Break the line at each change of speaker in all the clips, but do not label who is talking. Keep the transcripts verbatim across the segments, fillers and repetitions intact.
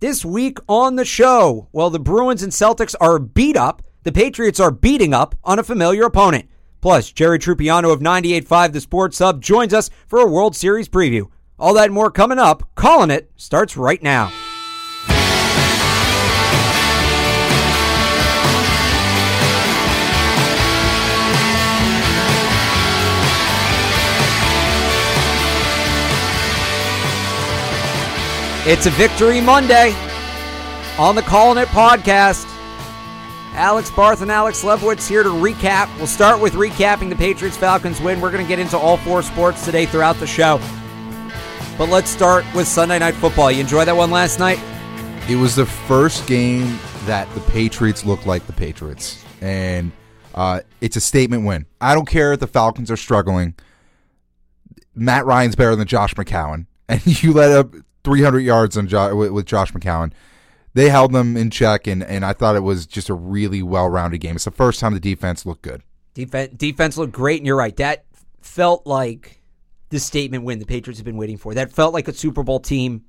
This week on the show, well, the Bruins and Celtics are beat up. The Patriots are beating up on a familiar opponent. Plus, Jerry Trupiano of ninety-eight point five The Sports Hub joins us for a World Series preview. All that and more coming up. Calling It starts right now. It's a Victory Monday on the Calling It podcast. Alex Barth and Alex Lebowitz here to recap. We'll start with recapping the Patriots-Falcons win. We're going to get into all four sports today throughout the show. But let's start with Sunday Night Football. You enjoyed that one last night?
It was the first game that the Patriots looked like the Patriots. And uh, it's a statement win. I don't care if the Falcons are struggling. Matt Ryan's better than Josh McCown. And you let up three hundred yards on jo- with Josh McCown. They held them in check, and, and I thought it was just a really well-rounded game. It's the first time the defense looked good.
Defense, defense looked great, and you're right. That felt like the statement win the Patriots have been waiting for. That felt like a Super Bowl team.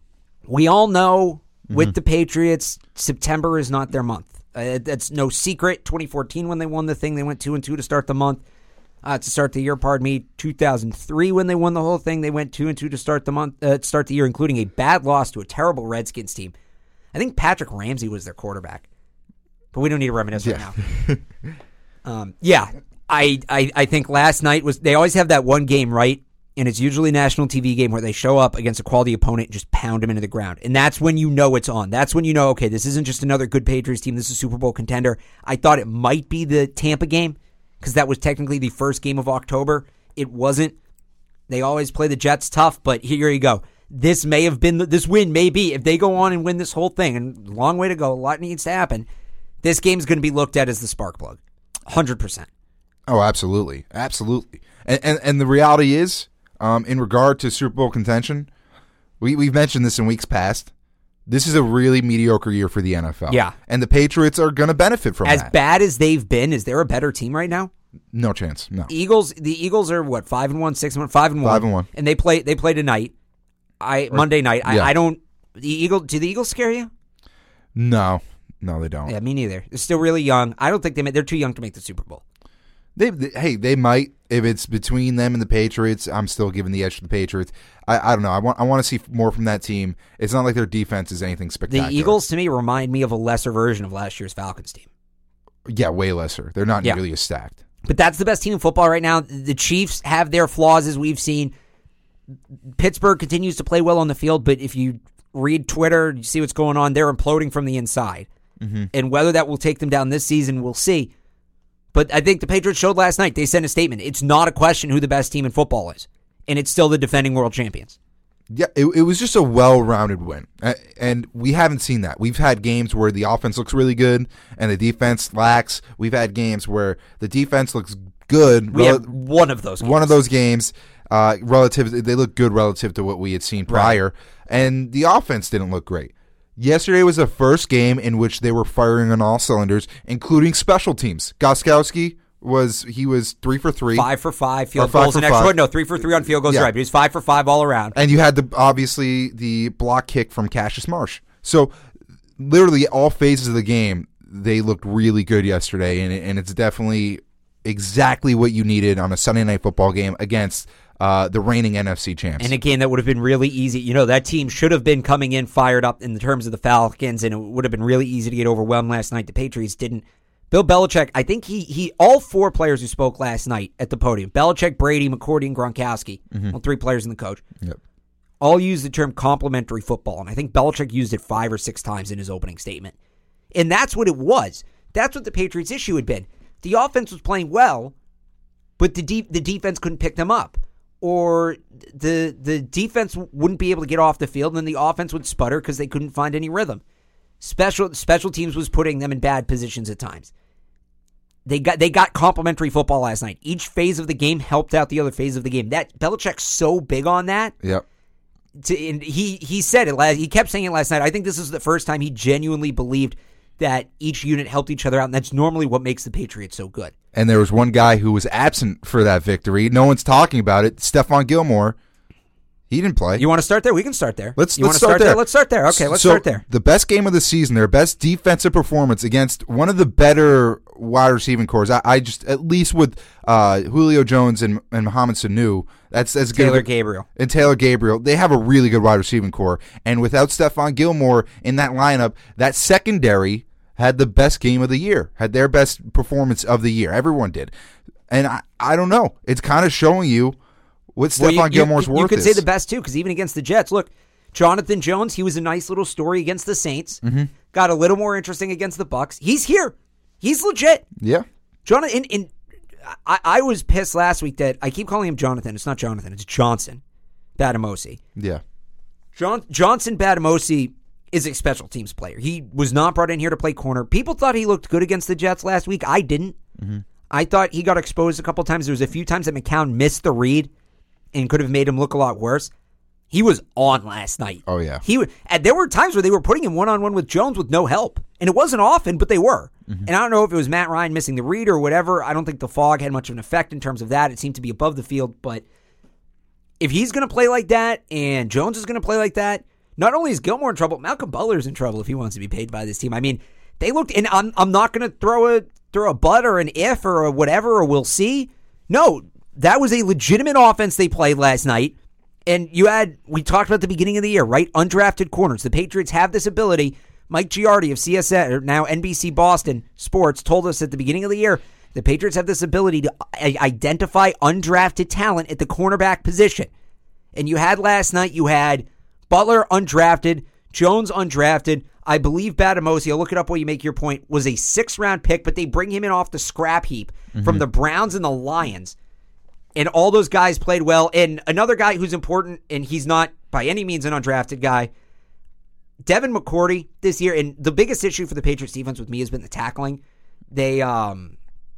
We all know with mm-hmm. the Patriots, September is not their month. Uh, that's no secret. twenty fourteen when they won the thing, they went two and two to start the month. Uh, to start the year, pardon me, two thousand three when they won the whole thing, they went two and two to start the month, uh, start the year, including a bad loss to a terrible Redskins team. I think Patrick Ramsey was their quarterback, but we don't need to reminisce yeah. right now. um, yeah, I, I I think last night was. They always have that one game, right? And it's usually a national T V game where they show up against a quality opponent and just pound them into the ground, and that's when you know it's on. That's when you know, okay, this isn't just another good Patriots team. This is a Super Bowl contender. I thought it might be the Tampa game, because that was technically the first game of October. It wasn't. They always play the Jets tough, but here you go. This may have been, this win may be, if they go on and win this whole thing, and long way to go, a lot needs to happen, this game's going to be looked at as the spark plug. one hundred percent.
Oh, absolutely. Absolutely. And and, and the reality is, um, in regard to Super Bowl contention, we, we've mentioned this in weeks past, this is a really mediocre year for the N F L.
Yeah.
And the Patriots are going to benefit from
as
that. As
bad as they've been, is there a better team right now?
No chance. No.
Eagles. The Eagles are what, five and one, six and one, five and one,
five and one,
and they play. They play tonight. I or, Monday night. I, yeah. I don't. The Eagle. Do the Eagles scare you?
No, no, they don't.
Yeah, me neither. They're still really young. I don't think they. They're too young to make the Super Bowl.
They, they hey, they might. If it's between them and the Patriots, I'm still giving the edge to the Patriots. I, I don't know. I want. I want to see more from that team. It's not like their defense is anything spectacular.
The Eagles, to me, remind me of a lesser version of last year's Falcons team.
Yeah, way lesser. They're not yeah. nearly as stacked.
But that's the best team in football right now. The Chiefs have their flaws, as we've seen. Pittsburgh continues to play well on the field, but if you read Twitter, you see what's going on, they're imploding from the inside. Mm-hmm. And whether that will take them down this season, we'll see. But I think the Patriots showed last night, they sent a statement. It's not a question who the best team in football is. And it's still the defending world champions.
Yeah, it, it was just a well-rounded win. And we haven't seen that. We've had games where the offense looks really good and the defense lacks. We've had games where the defense looks good.
We rel- have one of those games.
One of those games. Uh, relative, they look good relative to what we had seen prior, right. And the offense didn't look great. Yesterday was the first game in which they were firing on all cylinders, including special teams. Gostkowski was he was three for three,
five for five field five goals and extra. No, three for three on field goals. Yeah. Right, but he was five for five all around.
And you had the obviously the block kick from Cassius Marsh. So literally all phases of the game, they looked really good yesterday, and and it's definitely exactly what you needed on a Sunday Night Football game against Uh, the reigning N F C champs.
And a game that would have been really easy. You know, that team should have been coming in fired up in the terms of the Falcons, and it would have been really easy to get overwhelmed last night. The Patriots didn't. Bill Belichick, I think he, he all four players who spoke last night at the podium, Belichick, Brady, McCourty, and Gronkowski, mm-hmm. well, three players and the coach,
yep.
all used the term complementary football, and I think Belichick used it five or six times in his opening statement. And that's what it was. That's what the Patriots' issue had been. The offense was playing well, but the de- the defense couldn't pick them up. Or the the defense wouldn't be able to get off the field, and then the offense would sputter because they couldn't find any rhythm. Special special teams was putting them in bad positions at times. They got they got complimentary football last night. Each phase of the game helped out the other phase of the game. That Belichick's so big on that.
Yep.
To, and he he said it last. He kept saying it last night. I think this is the first time he genuinely believed that each unit helped each other out, and that's normally what makes the Patriots so good.
And there was one guy who was absent for that victory. No one's talking about it. Stephon Gilmore. He didn't play.
You want to start there? We can start there.
Let's
you
let's
want to
start,
start
there.
there. Let's start there. Okay, let's
so
start there.
The best game of the season, their best defensive performance against one of the better wide receiving cores. I, I just at least with uh, Julio Jones and and Mohamed Sanu, that's as good.
Taylor
of a,
Gabriel
and Taylor Gabriel, they have a really good wide receiving core. And without Stephon Gilmore in that lineup, that secondary had the best game of the year, had their best performance of the year. Everyone did, and I I don't know. It's kind of showing you what Stephon
well, you,
Gilmore's
you,
worth
You could
is.
say the best, too, because even against the Jets, look, Jonathan Jones, he was a nice little story against the Saints.
Mm-hmm.
Got a little more interesting against the Bucs. He's here. He's legit.
Yeah.
Jonathan, in, in, I, I was pissed last week that I keep calling him Jonathan. It's not Jonathan. It's Johnson Badamosi.
Yeah.
John, Johnson Badamosi is a special teams player. He was not brought in here to play corner. People thought he looked good against the Jets last week. I didn't.
Mm-hmm.
I thought he got exposed a couple times. There was a few times that McCown missed the read and could have made him look a lot worse. He was on last night.
Oh, yeah.
He and there were times where they were putting him one-on-one with Jones with no help. And it wasn't often, but they were. Mm-hmm. And I don't know if it was Matt Ryan missing the read or whatever. I don't think the fog had much of an effect in terms of that. It seemed to be above the field. But if he's going to play like that and Jones is going to play like that, not only is Gilmore in trouble, Malcolm Butler's in trouble if he wants to be paid by this team. I mean, they looked, and I'm, I'm not going to throw a, throw a but or an if or a whatever or we'll see. No, that was a legitimate offense they played last night. And you had, we talked about the beginning of the year, right? Undrafted corners. The Patriots have this ability. Mike Giardi of C S N, or now N B C Boston Sports, told us at the beginning of the year, the Patriots have this ability to identify undrafted talent at the cornerback position. And you had last night, you had Butler undrafted, Jones undrafted. I believe Badamosi, I'll look it up while you make your point, was a six-round pick, but they bring him in off the scrap heap mm-hmm. from the Browns and the Lions. And all those guys played well. And another guy who's important, and he's not by any means an undrafted guy, Devin McCourty this year. And the biggest issue for the Patriots defense with me has been the tackling. They, um,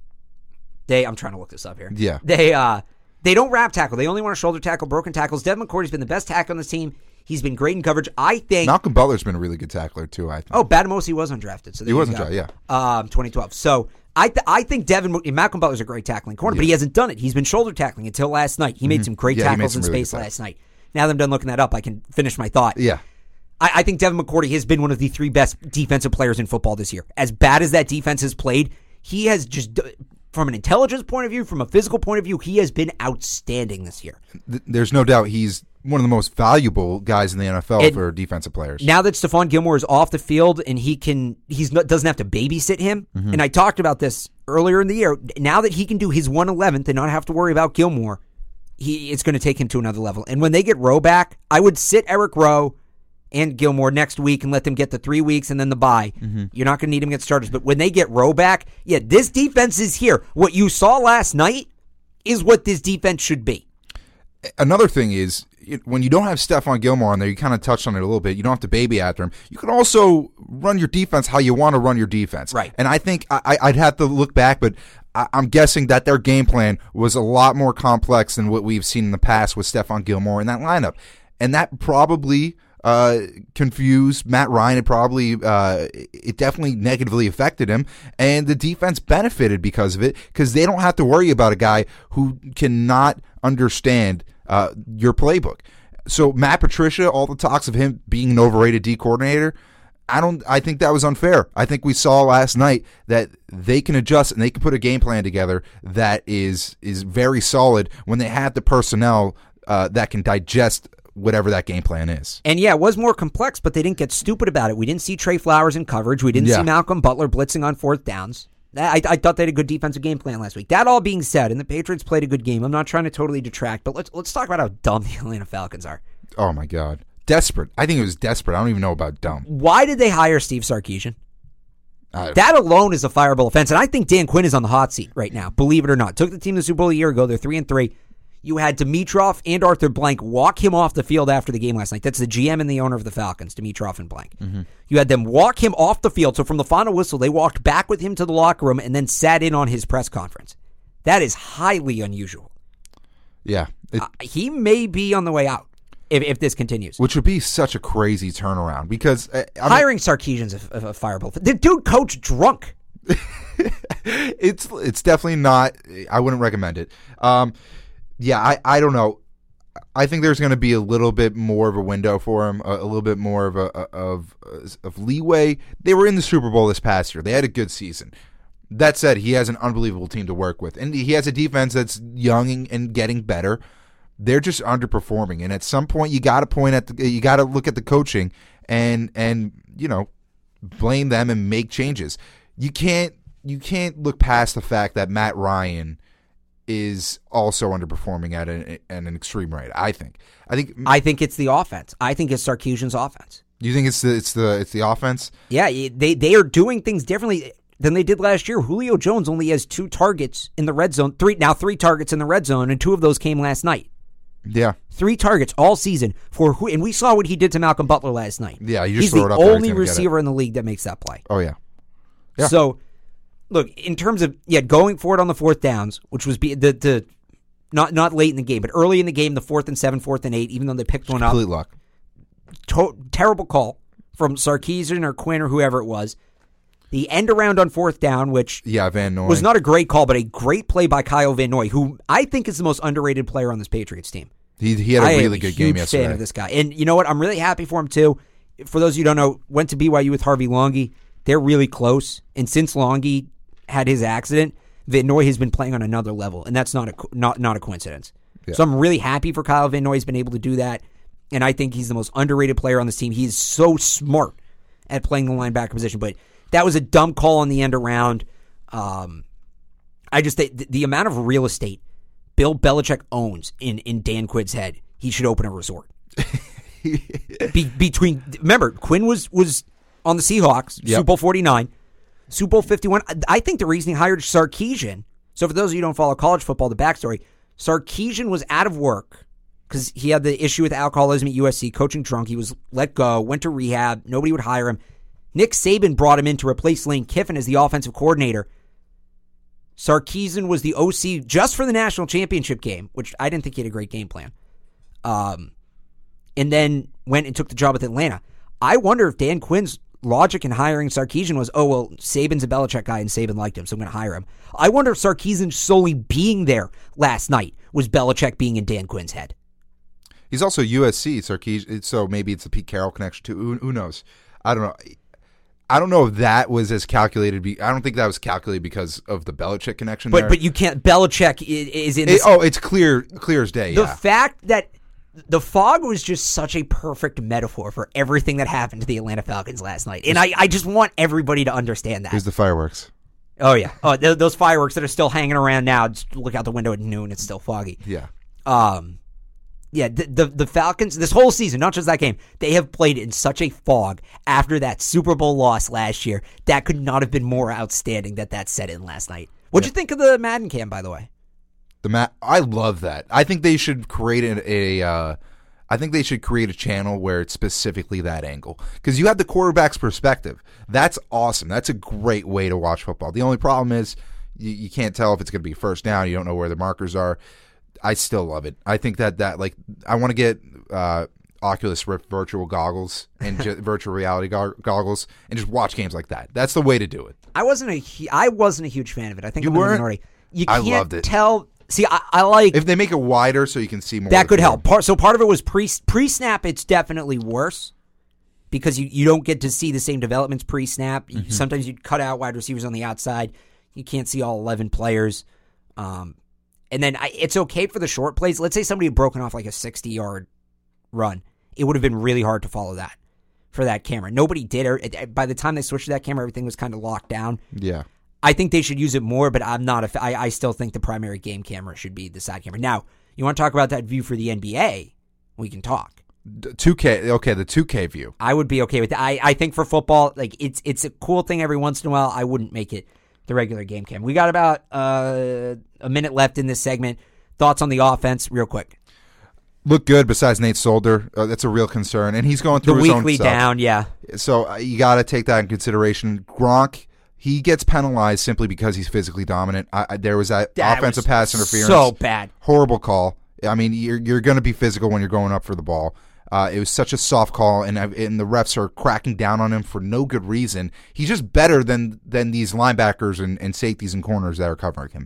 they, I'm trying to look this up here.
Yeah.
They, uh, they don't wrap tackle. They only want to shoulder tackle, broken tackles. Devin McCourty's been the best tackle on this team. He's been great in coverage. I think
Malcolm Butler's been a really good tackler too. I think.
Oh, Badamosi was undrafted. So
he wasn't drafted. Yeah.
Um, twenty twelve. So I th- I think Devin Malcolm Butler's a great tackling corner, yeah. but he hasn't done it. He's been shoulder tackling until last night. He mm-hmm. made some great
yeah,
tackles
some
in
really
space last night. Now that I'm done looking that up, I can finish my thought.
Yeah.
I, I think Devin McCourty has been one of the three best defensive players in football this year. As bad as that defense has played, he has just, from an intelligence point of view, from a physical point of view, he has been outstanding this year.
There's no doubt he's one of the most valuable guys in the N F L and for defensive players.
Now that Stephon Gilmore is off the field and he can, he's not, doesn't have to babysit him. Mm-hmm. And I talked about this earlier in the year. Now that he can do his one eleventh and not have to worry about Gilmore, he it's going to take him to another level. And when they get Rowe back, I would sit Eric Rowe and Gilmore next week and let them get the three weeks and then the bye. Mm-hmm. You're not going to need them to get starters. But when they get Rowe back, yeah, this defense is here. What you saw last night is what this defense should be.
Another thing is, when you don't have Stephon Gilmore on there, you kind of touched on it a little bit. You don't have to baby after him. You can also run your defense how you want to run your defense.
Right.
And I think I, I'd have to look back, but I, I'm guessing that their game plan was a lot more complex than what we've seen in the past with Stephon Gilmore in that lineup. And that probably uh, confused Matt Ryan. It probably, uh, it definitely negatively affected him. And the defense benefited because of it, because they don't have to worry about a guy who cannot understand Uh, your playbook. So Matt Patricia, all the talks of him being an overrated D coordinator, I don't. I think that was unfair. I think we saw last night that they can adjust and they can put a game plan together that is is very solid when they have the personnel uh, that can digest whatever that game plan is.
And yeah, it was more complex, but they didn't get stupid about it. We didn't see Trey Flowers in coverage. We didn't
yeah.
see Malcolm Butler blitzing on fourth downs. I, I thought they had a good defensive game plan last week. That all being said, and the Patriots played a good game. I'm not trying to totally detract, but let's let's talk about how dumb the Atlanta Falcons are.
Oh, my God. Desperate. I think it was desperate. I don't even know about dumb.
Why did they hire Steve Sarkisian?
Uh,
that alone is a fireable offense, and I think Dan Quinn is on the hot seat right now, believe it or not. Took the team to the Super Bowl a year ago. They're three and three. You had Dimitroff and Arthur Blank walk him off the field after the game last night. That's the G M and the owner of the Falcons, Dimitroff and Blank. Mm-hmm. You had them walk him off the field. So from the final whistle, they walked back with him to the locker room and then sat in on his press conference. That is highly unusual.
Yeah. It,
uh, he may be on the way out if, if this continues.
Which would be such a crazy turnaround because... Uh,
Hiring Sarkisian's a, a, a fireball. The dude coached drunk.
it's it's definitely not... I wouldn't recommend it. Um... Yeah, I, I don't know. I think there's going to be a little bit more of a window for him, a, a little bit more of a of of leeway. They were in the Super Bowl this past year. They had a good season. That said, he has an unbelievable team to work with, and he has a defense that's young and getting better. They're just underperforming, and at some point, you got to point at the, you got to look at the coaching and and you know blame them and make changes. You can't you can't look past the fact that Matt Ryan is also underperforming at an, at an extreme rate. I think. I think.
I think it's the offense. I think it's Sarkisian's offense.
You think it's the it's the it's the offense?
Yeah, they they are doing things differently than they did last year. Julio Jones only has two targets in the red zone. Three now three targets in the red zone, and two of those came last night.
Yeah,
three targets all season for who, and we saw what he did to Malcolm Butler last night.
Yeah, you just
he's
throw
the
it up there,
only
he's gonna get
receiver in the league that makes that play.
Oh yeah. Yeah.
So, look, in terms of yeah, going for it on the fourth downs, which was be, the the not not late in the game, but early in the game, the fourth and seven, fourth and eight, even though they picked one
complete
up.
luck.
To- terrible call from Sarkisian or Quinn or whoever it was. The end around on fourth down, which
yeah, Van Noy
was not a great call, but a great play by Kyle Van Noy, who I think is the most underrated player on this Patriots team.
He he had a
I
really
am a
good
huge
game yesterday.
Fan of this guy, and you know what? I'm really happy for him too. For those of you who don't know, went to B Y U with Harvey Longy. They're really close, and since Longy had his accident, Van Noy has been playing on another level, and that's not a not not a coincidence. Yeah. So I'm really happy for Kyle Van Noy. He's been able to do that, and I think he's the most underrated player on this team. He's so smart at playing the linebacker position, but that was a dumb call on the end around. Um, I just think the, the amount of real estate Bill Belichick owns in, in Dan Quinn's head, he should open a resort. Be, between remember, Quinn was was on the Seahawks,
yep.
Super Bowl forty-nine, Super Bowl fifty-one. I think the reason he hired Sarkisian, so for those of you who don't follow college football, the backstory, Sarkisian was out of work because he had the issue with alcoholism at U S C, coaching drunk. He was let go, went to rehab. Nobody would hire him. Nick Saban brought him in to replace Lane Kiffin as the offensive coordinator. Sarkisian was the O C just for the national championship game, which I didn't think he had a great game plan. Um, and then went and took the job with Atlanta. I wonder if Dan Quinn's logic in hiring Sarkisian was, oh, well, Saban's a Belichick guy and Saban liked him, so I'm going to hire him. I wonder if Sarkisian solely being there last night was Belichick being in Dan Quinn's head.
He's also U S C, Sarkisian, so maybe it's a Pete Carroll connection too. Who, who knows? I don't know. I don't know if that was as calculated. Be, I don't think that was calculated because of the Belichick connection.
But
there.
but you can't. Belichick is in. This,
it, oh, it's clear, clear as day.
The
yeah.
fact that the fog was just such a perfect metaphor for everything that happened to the Atlanta Falcons last night, and I, I just want everybody to understand that.
Here's the fireworks.
Oh yeah, oh th- those fireworks that are still hanging around now. Just look out the window at noon; it's still foggy.
Yeah.
Um. Yeah, the, the the Falcons, this whole season, not just that game, they have played in such a fog after that Super Bowl loss last year. That could not have been more outstanding that that set in last night. What'd
yeah.
you think of the Madden cam, by the way?
The Matt, I love that. I think they should create a, a uh, I think they should create a channel where it's specifically that angle. Because you have the quarterback's perspective. That's awesome. That's a great way to watch football. The only problem is you, you can't tell if it's going to be first down. You don't know where the markers are. I still love it. I think that, that like I want to get uh, Oculus Rift virtual goggles and ju- virtual reality go- goggles and just watch games like that. That's the way to do it.
I wasn't a hu- I wasn't a huge fan of it. I think
You
I'm in the
weren't?
minority. You
I
can't
loved it.
tell. See, I, I like
If they make it wider so you can see more.
that
of the
could
field.
help. Part, so part of it was pre pre snap. It's definitely worse because you, you don't get to see the same developments pre snap.
Mm-hmm.
Sometimes you cut out wide receivers on the outside. You can't see all eleven players. Um, And then I, it's okay for the short plays. Let's say somebody had broken off like a sixty-yard run. It would have been really hard to follow that for that camera. Nobody did. Or by the time they switched to that camera, everything was kind of locked down.
Yeah.
I think they should use it more, but I'm not. A, I, I still think the primary game camera should be the side camera. Now, you want to talk about that view for the N B A? We can talk.
two K. Okay, the two K view.
I would be okay with that. I, I think for football, like it's it's a cool thing every once in a while. I wouldn't make it the regular game cam. We got about uh, a minute left in this segment. Thoughts on the offense, real quick.
Look good besides Nate Solder. Uh, that's a real concern. And he's going through
The
his own
weekly
stuff.
down, yeah.
So uh, you got to take that in consideration. Gronk, he gets penalized simply because he's physically dominant. I, I, there was that,
That
offensive
was
pass interference.
So bad.
Horrible call. I mean, you're you're going to be physical when you're going up for the ball. Uh, it was such a soft call, and and the refs are cracking down on him for no good reason. He's just better than than these linebackers and, and safeties and corners that are covering him.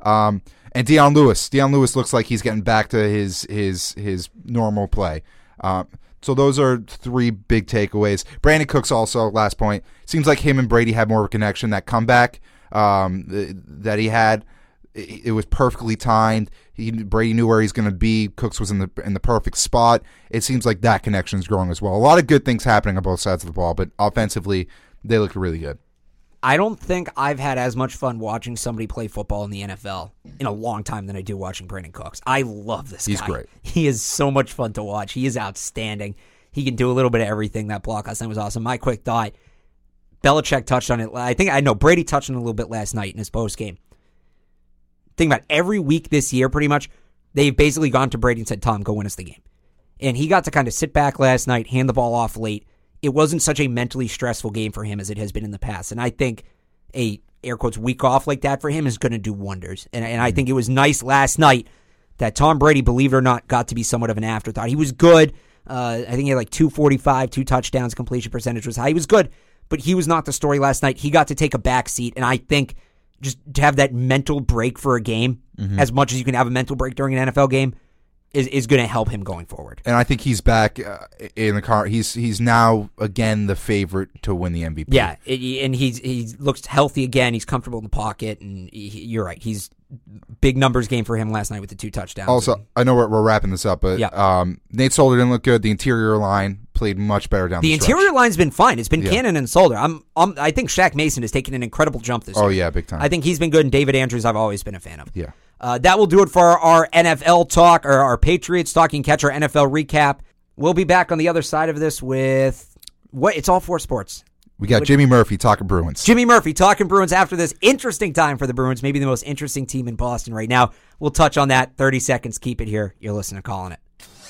Um, and Deion Lewis. Deion Lewis looks like he's getting back to his his his normal play. Um, so those are three big takeaways. Brandon Cooks also, last point. Seems like him and Brady had more of a connection. That comeback um, that he had, it, it was perfectly timed. He, Brady knew where he's going to be. Cooks was in the in the perfect spot. It seems like that connection is growing as well. A lot of good things happening on both sides of the ball, but offensively, they look really good.
I don't think I've had as much fun watching somebody play football in the N F L in a long time than I do watching Brandon Cooks. I love this guy.
He's great.
He is so much fun to watch. He is outstanding. He can do a little bit of everything. That block last night was awesome. My quick thought, Belichick touched on it. I think I know Brady touched on it a little bit last night in his post game. Think about it, every week this year, pretty much, they've basically gone to Brady and said, Tom, go win us the game. And he got to kind of sit back last night, hand the ball off late. It wasn't such a mentally stressful game for him as it has been in the past. And I think a, air quotes, week off like that for him is going to do wonders. And, and I think it was nice last night that Tom Brady, believe it or not, got to be somewhat of an afterthought. He was good. Uh, I think he had like two forty-five, two touchdowns, completion percentage was high. He was good, but he was not the story last night. He got to take a back seat, and I think just to have that mental break for a game, mm-hmm. as much as you can have a mental break during an N F L game, is is going to help him going forward.
And I think he's back uh, in the car. He's he's now again the favorite to win the M V P.
Yeah, it, and he's he looks healthy again. He's comfortable in the pocket, and he, you're right. He's big numbers game for him last night with the two touchdowns.
Also,
and,
I know we're, we're wrapping this up, but
yeah.
um, Nate Solder didn't look good. The interior line played much better down the,
the interior
stretch.
line's been fine. It's been
Yeah.
Cannon and Solder. I'm, I'm I think Shaq Mason has taken an incredible jump this
Oh
year.
yeah, big time.
I think he's been good, and David Andrews I've always been a fan of.
Yeah.
Uh, that will do it for our, our N F L talk, or our Patriots talking catch, our N F L recap. We'll be back on the other side of this with what? It's all four sports.
We got Jimmy Murphy talking Bruins.
Jimmy Murphy talking Bruins after this interesting time for the Bruins, maybe the most interesting team in Boston right now. We'll touch on that. thirty seconds. Keep it here. You're listening to Calling It.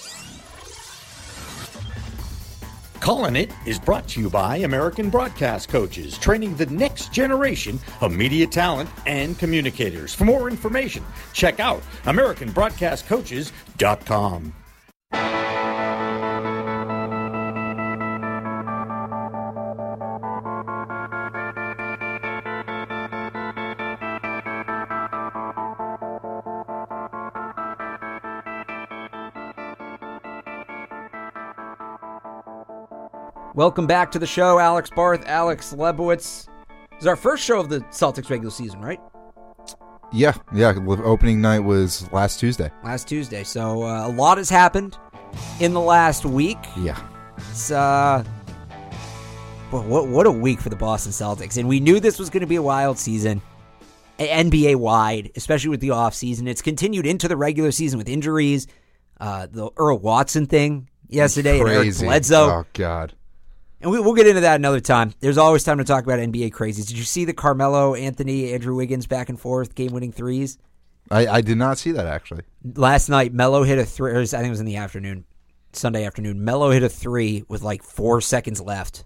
Calling It is brought to you by American Broadcast Coaches, training the next generation of media talent and communicators. For more information, check out American Broadcast Coaches dot com.
Welcome back to the show. Alex Barth, Alex Lebowitz. This is our first show of the Celtics regular season, right?
Yeah, yeah. Opening night was last Tuesday.
Last Tuesday. So uh, a lot has happened in the last week.
Yeah.
It's, uh, boy, what, what a week for the Boston Celtics. And we knew this was going to be a wild season, N B A-wide, especially with the offseason. It's continued into the regular season with injuries. Uh, the Earl Watson thing yesterday and Eric Bledsoe.
Oh, God.
And we, we'll get into that another time. There's always time to talk about N B A crazies. Did you see the Carmelo, Anthony, Andrew Wiggins back and forth, game-winning threes?
I, I did not see that, actually.
Last night, Melo hit a three. Or I think it was in the afternoon, Sunday afternoon. Melo hit a three with like four seconds left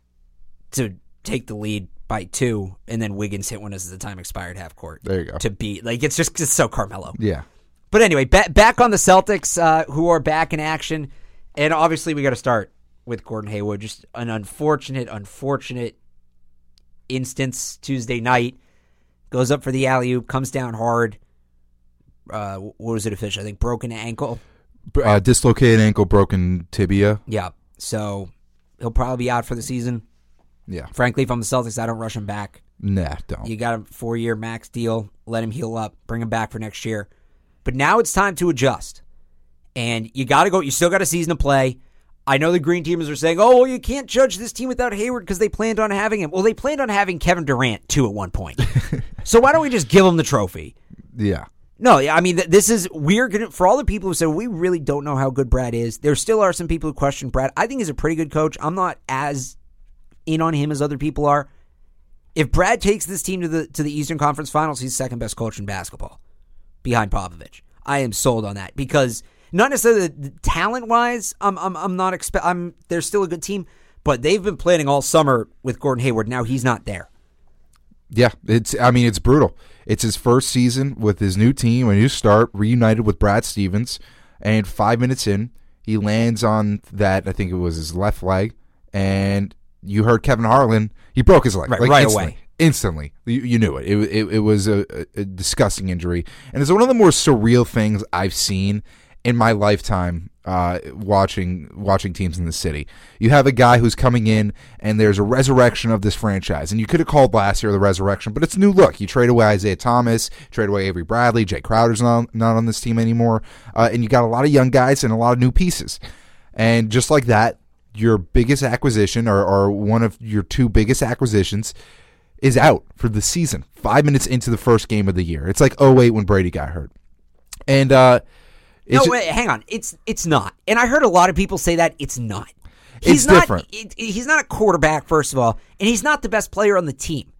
to take the lead by two, and then Wiggins hit one as the time expired half court.
There you go.
To beat. Like, it's just it's so Carmelo.
Yeah.
But anyway, ba- back on the Celtics, uh, who are back in action. And obviously, we got to start with Gordon Hayward. Just an unfortunate, unfortunate instance Tuesday night. Goes up for the alley-oop, comes down hard. Uh, what was it official? I think broken ankle.
Uh, dislocated ankle, broken tibia.
Yeah. So he'll probably be out for the season.
Yeah.
Frankly, if I'm the Celtics, I don't rush him back.
Nah, don't.
You got a four-year max deal. Let him heal up. Bring him back for next year. But now it's time to adjust. And you got to go. You still got a season to play. I know the Green Teamers are saying, oh, well, you can't judge this team without Hayward because they planned on having him. Well, they planned on having Kevin Durant, too, at one point. So why don't we just give him the trophy?
Yeah.
No, I mean, this is, we're going to, for all the people who say, we really don't know how good Brad is, there still are some people who question Brad. I think he's a pretty good coach. I'm not as in on him as other people are. If Brad takes this team to the to the Eastern Conference Finals, he's the second best coach in basketball behind Popovich. I am sold on that because not necessarily the, the talent-wise, I'm I'm I'm not expect I'm they're still a good team, but they've been planning all summer with Gordon Hayward. Now he's not there.
Yeah, it's I mean it's brutal. It's his first season with his new team, a new start, reunited with Brad Stevens, and five minutes in, he lands on that, I think it was his left leg, and you heard Kevin Harlan, he broke his leg.
Right,
like
right
instantly,
away.
instantly. You, you knew it. It, it, it was a, a disgusting injury. And it's one of the more surreal things I've seen in my lifetime uh, watching watching teams in the city. You have a guy who's coming in, and there's a resurrection of this franchise. And you could have called last year the resurrection, but it's a new look. You trade away Isaiah Thomas, trade away Avery Bradley, Jay Crowder's not, not on this team anymore, uh, and you got a lot of young guys and a lot of new pieces. And just like that, your biggest acquisition, or, or one of your two biggest acquisitions, is out for the season, five minutes into the first game of the year. It's like oh eight when Brady got hurt. And uh,
no, wait, hang on. It's it's not. And I heard a lot of people say that it's not. He's
it's
not,
different.
It, he's not a quarterback, first of all, and he's not the best player on the team.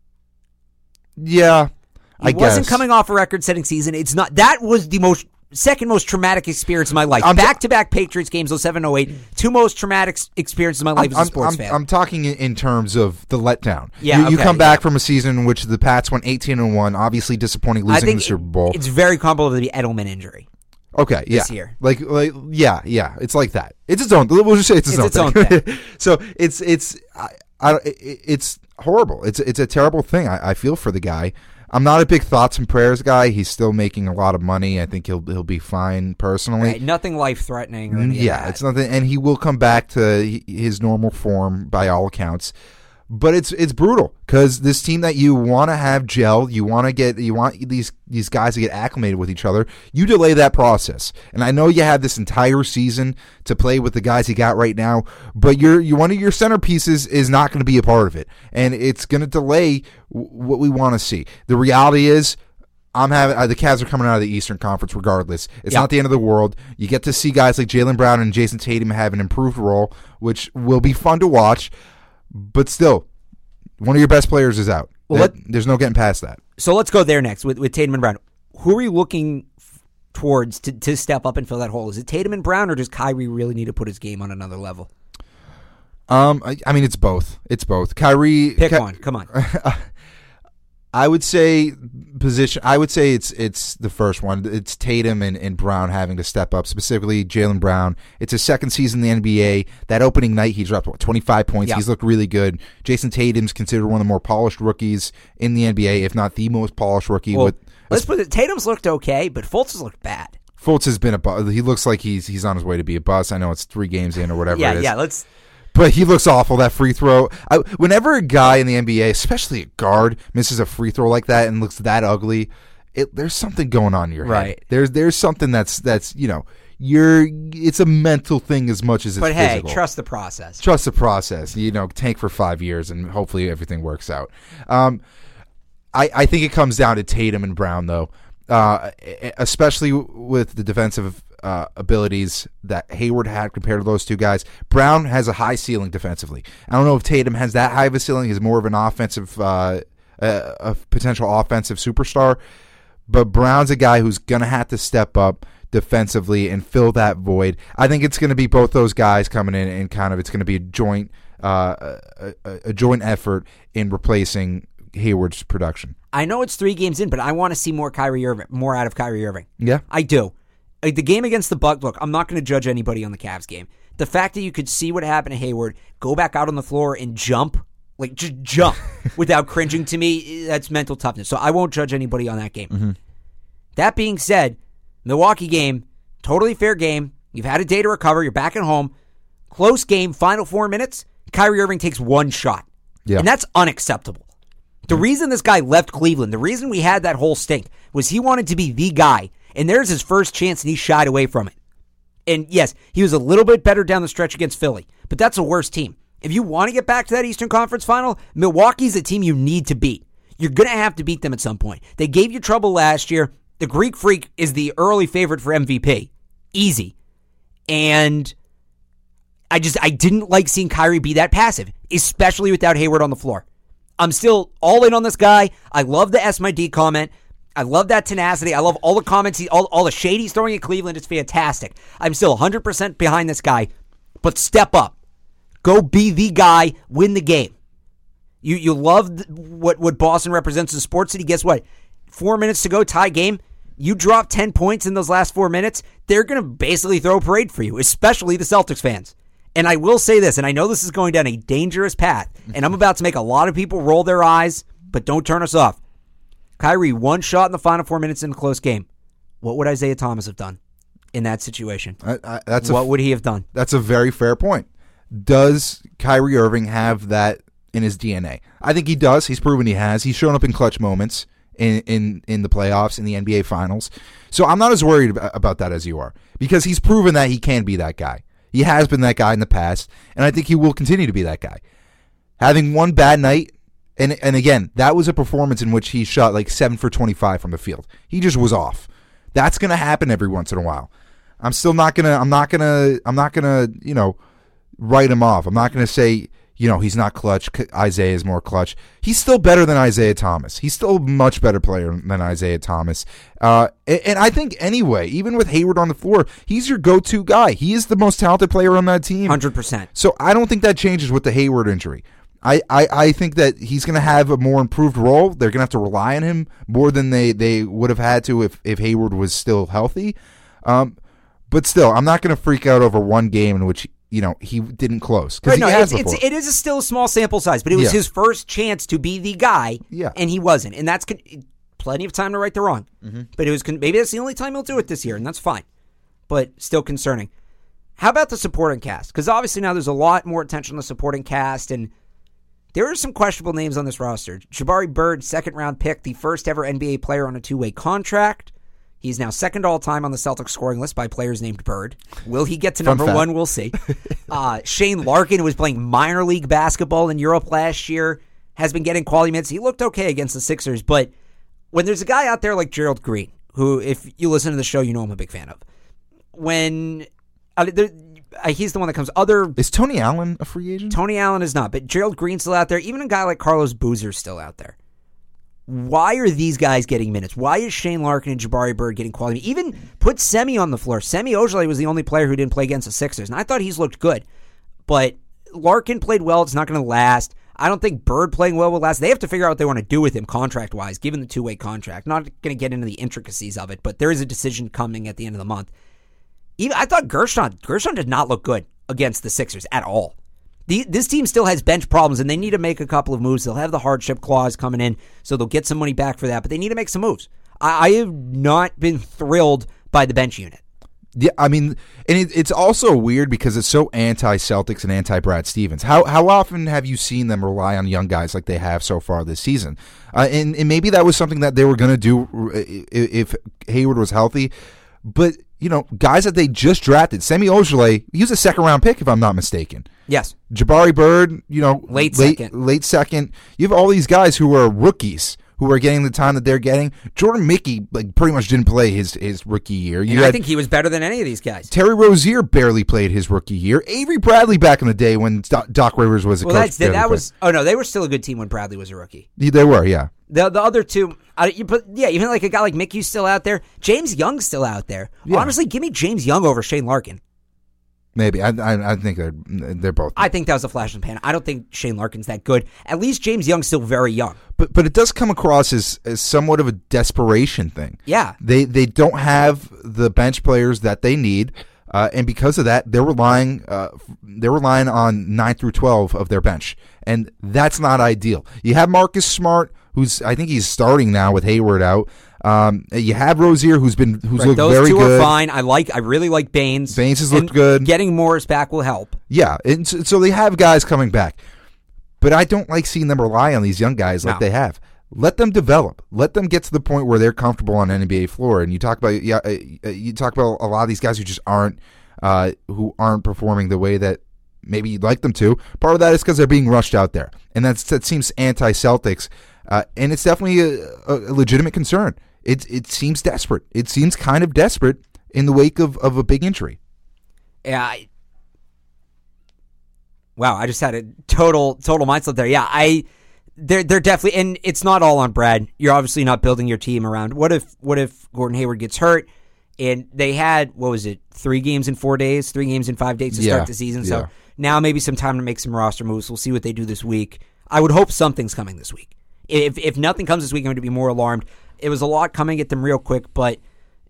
Yeah,
he
I
wasn't
guess.
coming off a record-setting season. It's not. That was the most second most traumatic experience of my life.
I'm
Back-to-back Patriots games, oh seven oh eight. Two most traumatic experiences of my life
I'm,
as a sports
I'm,
fan.
I'm talking in, in terms of the letdown.
Yeah,
you, you
okay,
come back
yeah.
from a season in which the Pats went eighteen and one, obviously disappointing,
I
losing
think
the Super Bowl.
It's very comparable to the Edelman injury.
Okay, yeah,
this year.
like, like, yeah, yeah, it's like that. It's its own. We'll just say it's its,
It's
own,
its own
thing.
thing.
So it's it's I, I, it- it's horrible. It's it's a terrible thing. I, I feel for the guy. I'm not a big thoughts and prayers guy. He's still making a lot of money. I think he'll he'll be fine personally.
Right, nothing life-threatening or any of
Yeah,
that.
it's nothing, and he will come back to his normal form by all accounts. But it's it's brutal because this team that you want to have gel, you want to get, you want these these guys to get acclimated with each other. You delay that process, and I know you have this entire season to play with the guys you got right now. But your you one of your centerpieces is not going to be a part of it, and it's going to delay w- what we want to see. The reality is, I'm having uh, the Cavs are coming out of the Eastern Conference regardless. It's
Yep.
not the end of the world. You get to see guys like Jaylen Brown and Jason Tatum have an improved role, which will be fun to watch. But still, one of your best players is out.
Well,
That-
let-
there's no getting past that.
So let's go there next with, with Tatum and Brown. Who are you looking f- towards to, to step up and fill that hole? Is it Tatum and Brown, or does Kyrie really need to put his game on another level?
Um, I, I mean, it's both. It's both. Kyrie,
Pick
Ky-
one. Come on.
I would say position. I would say it's it's the first one. It's Tatum and, and Brown having to step up. Specifically, Jaylen Brown. It's his second season in the N B A. That opening night, he dropped what, twenty-five points.
Yeah.
He's looked really good. Jason Tatum's considered one of the more polished rookies in the N B A, if not the most polished rookie.
Well,
with
let's put it. Tatum's looked okay, but Fultz has looked bad.
Fultz has been a bust. He looks like he's he's on his way to be a bust. I know it's three games in or whatever
Yeah,
it is.
yeah. Let's.
But he looks awful, that free throw. I, whenever a guy in the N B A, especially a guard, misses a free throw like that and looks that ugly, it, there's something going on in your head.
Right.
There's there's something that's, that's you know, you're it's a mental thing as much as it's
But hey,
physical.
trust the process.
Trust the process. You know, tank for five years and hopefully everything works out. Um, I, I think it comes down to Tatum and Brown, though, uh, especially with the defensive uh, abilities that Hayward had compared to those two guys. Brown has a high ceiling defensively. I don't know if Tatum has that high of a ceiling. He's more of an offensive, uh, uh, a potential offensive superstar. But Brown's a guy who's going to have to step up defensively and fill that void. I think it's going to be both those guys coming in and kind of it's going to be a joint, uh, a, a, a joint effort in replacing Hayward's production.
I know it's three games in, but I want to see more Kyrie Irving, more out of Kyrie Irving.
Yeah.
I do. Like, the game against the Bucks, look, I'm not going to judge anybody on the Cavs game. The fact that you could see what happened to Hayward, go back out on the floor and jump, like just jump without cringing, to me, that's mental toughness. So I won't judge anybody on that game.
Mm-hmm.
That being said, Milwaukee game, totally fair game. You've had a day to recover. You're back at home. Close game, final four minutes. Kyrie Irving takes one shot.
Yeah.
And that's unacceptable. The reason this guy left Cleveland, the reason we had that whole stink, was he wanted to be the guy. And there's his first chance, and he shied away from it. And yes, he was a little bit better down the stretch against Philly, but that's a worse team. If you want to get back to that Eastern Conference final, Milwaukee's a team you need to beat. You're going to have to beat them at some point. They gave you trouble last year. The Greek Freak is the early favorite for M V P. Easy. And I just, I didn't like seeing Kyrie be that passive, especially without Hayward on the floor. I'm still all in on this guy. I love the S M I D comment. I love that tenacity. I love all the comments, he, all, all the shade he's throwing at Cleveland. It's fantastic. I'm still one hundred percent behind this guy. But step up. Go be the guy. Win the game. You you love what, what Boston represents as a sports city. Guess what? Four minutes to go, tie game. You drop ten points in those last four minutes, they're going to basically throw a parade for you, especially the Celtics fans. And I will say this, and I know this is going down a dangerous path, and I'm about to make a lot of people roll their eyes, but don't turn us off. Kyrie, one shot in the final four minutes in a close game. What would Isaiah Thomas have done in that situation?
I, I, that's
what
a,
would he have done?
That's a very fair point. Does Kyrie Irving have that in his D N A? I think he does. He's proven he has. He's shown up in clutch moments in, in, in the playoffs, in the N B A Finals. So I'm not as worried about that as you are, because he's proven that he can be that guy. He has been that guy in the past, and I think he will continue to be that guy. Having one bad night, and and again, that was a performance in which he shot like seven for twenty-five from the field. He just was off. That's going to happen every once in a while. I'm still not going to I'm not going to I'm not going to, you know, write him off. I'm not going to say, you know, he's not clutch. Isaiah is more clutch. He's still better than Isaiah Thomas. He's still a much better player than Isaiah Thomas. Uh, and, and I think anyway, even with Hayward on the floor, he's your go-to guy. He is the most talented player on that team.
one hundred percent.
So I don't think that changes with the Hayward injury. I, I, I think that he's going to have a more improved role. They're going to have to rely on him more than they, they would have had to if, if Hayward was still healthy. Um, but still, I'm not going to freak out over one game in which you know, he didn't close.
Right,
he
no,
has
it's,
before.
it's, it is a still a small sample size, but it was
Yeah.
his first chance to be the guy,
Yeah.
and he wasn't. And that's con- plenty of time to right the wrong. Mm-hmm. But it was con- maybe that's the only time he'll do it this year, and that's fine. But still concerning. How about the supporting cast? Because obviously now there's a lot more attention on the supporting cast, and there are some questionable names on this roster. Jabari Bird, second-round pick, the first ever N B A player on a two-way contract. He's now second all-time on the Celtics scoring list by players named Bird. Will he get to
Fun
number
fact.
one? We'll see. uh, Shane Larkin, who was playing minor league basketball in Europe last year, has been getting quality minutes. He looked okay against the Sixers, but when there's a guy out there like Gerald Green, who, if you listen to the show, you know I'm a big fan of. When uh, there, uh, he's the one that comes. Other
Is Tony Allen a free agent?
Tony Allen is not, but Gerald Green's still out there. Even a guy like Carlos Boozer's still out there. Why are these guys getting minutes? Why is Shane Larkin and Jabari Bird getting quality? Even put Semi on the floor. Semi Ojeleye was the only player who didn't play against the Sixers, and I thought he's looked good. But Larkin played well. It's not going to last. I don't think Bird playing well will last. They have to figure out what they want to do with him contract-wise, given the two-way contract. Not going to get into the intricacies of it, but there is a decision coming at the end of the month. Even I thought Gershon, Gershon did not look good against the Sixers at all. The, this team still has bench problems, and they need to make a couple of moves. They'll have the hardship clause coming in, so they'll get some money back for that, but they need to make some moves. I, I have not been thrilled by the bench unit.
Yeah, I mean, and it, it's also weird because it's so anti-Celtics and anti-Brad Stevens. How how often have you seen them rely on young guys like they have so far this season? Uh, and, and maybe that was something that they were going to do if Hayward was healthy. But, you know, guys that they just drafted, Semi Ojeleye, he was a second-round pick, if I'm not mistaken.
Yes.
Jabari Bird, you know,
Late
late,
second.
late second. You have all these guys who are rookies who are getting the time that they're getting. Jordan Mickey, like, pretty much didn't play his, his rookie year. You
And I
had
think he was better than any of these guys.
Terry Rozier barely played his rookie year. Avery Bradley back in the day when Doc, Doc Rivers was a
Well,
coach.
that's, that, that was. Oh, no, they were still a good team when Bradley was a rookie.
They were, yeah.
The the other two, uh, you put, yeah, even like a guy like Mickey's still out there. James Young's still out there.
Yeah.
Honestly, give me James Young over Shane Larkin.
Maybe. I, I I think they're they're both.
I think that was a flash in the pan. I don't think Shane Larkin's that good. At least James Young's still very young.
But but it does come across as, as somewhat of a desperation thing.
Yeah.
They they don't have the bench players that they need, uh, and because of that, they're relying uh, they're relying on nine through twelve of their bench, and that's not ideal. You have Marcus Smart, who's I think he's starting now with Hayward out. Um, you have Rozier, who's been who's
Right,
looked
those
very
two
good.
are fine. I like. I really like Baines.
Baines has
And
looked good.
Getting Morris back will help.
Yeah, and so, so they have guys coming back, but I don't like seeing them rely on these young guys like
No.
they have. Let them develop. Let them get to the point where they're comfortable on an N B A floor. And you talk about yeah, uh, you talk about a lot of these guys who just aren't uh, who aren't performing the way that maybe you'd like them to. Part of that is because they're being rushed out there, and that's that seems anti-Celtics, uh, and it's definitely a, a legitimate concern. It it seems desperate. It seems kind of desperate in the wake of, of a big injury.
Yeah. I, wow, I just had a total total mind slip there. Yeah, I they're they're definitely, and it's not all on Brad. You're obviously not building your team around. What if what if Gordon Hayward gets hurt? And they had, what was it, three games in four days, three games in five days to
Yeah,
start the season. So
yeah.
now maybe some time to make some roster moves. We'll see what they do this week. I would hope something's coming this week. If if nothing comes this week, I'm going to be more alarmed. It was a lot coming at them real quick, but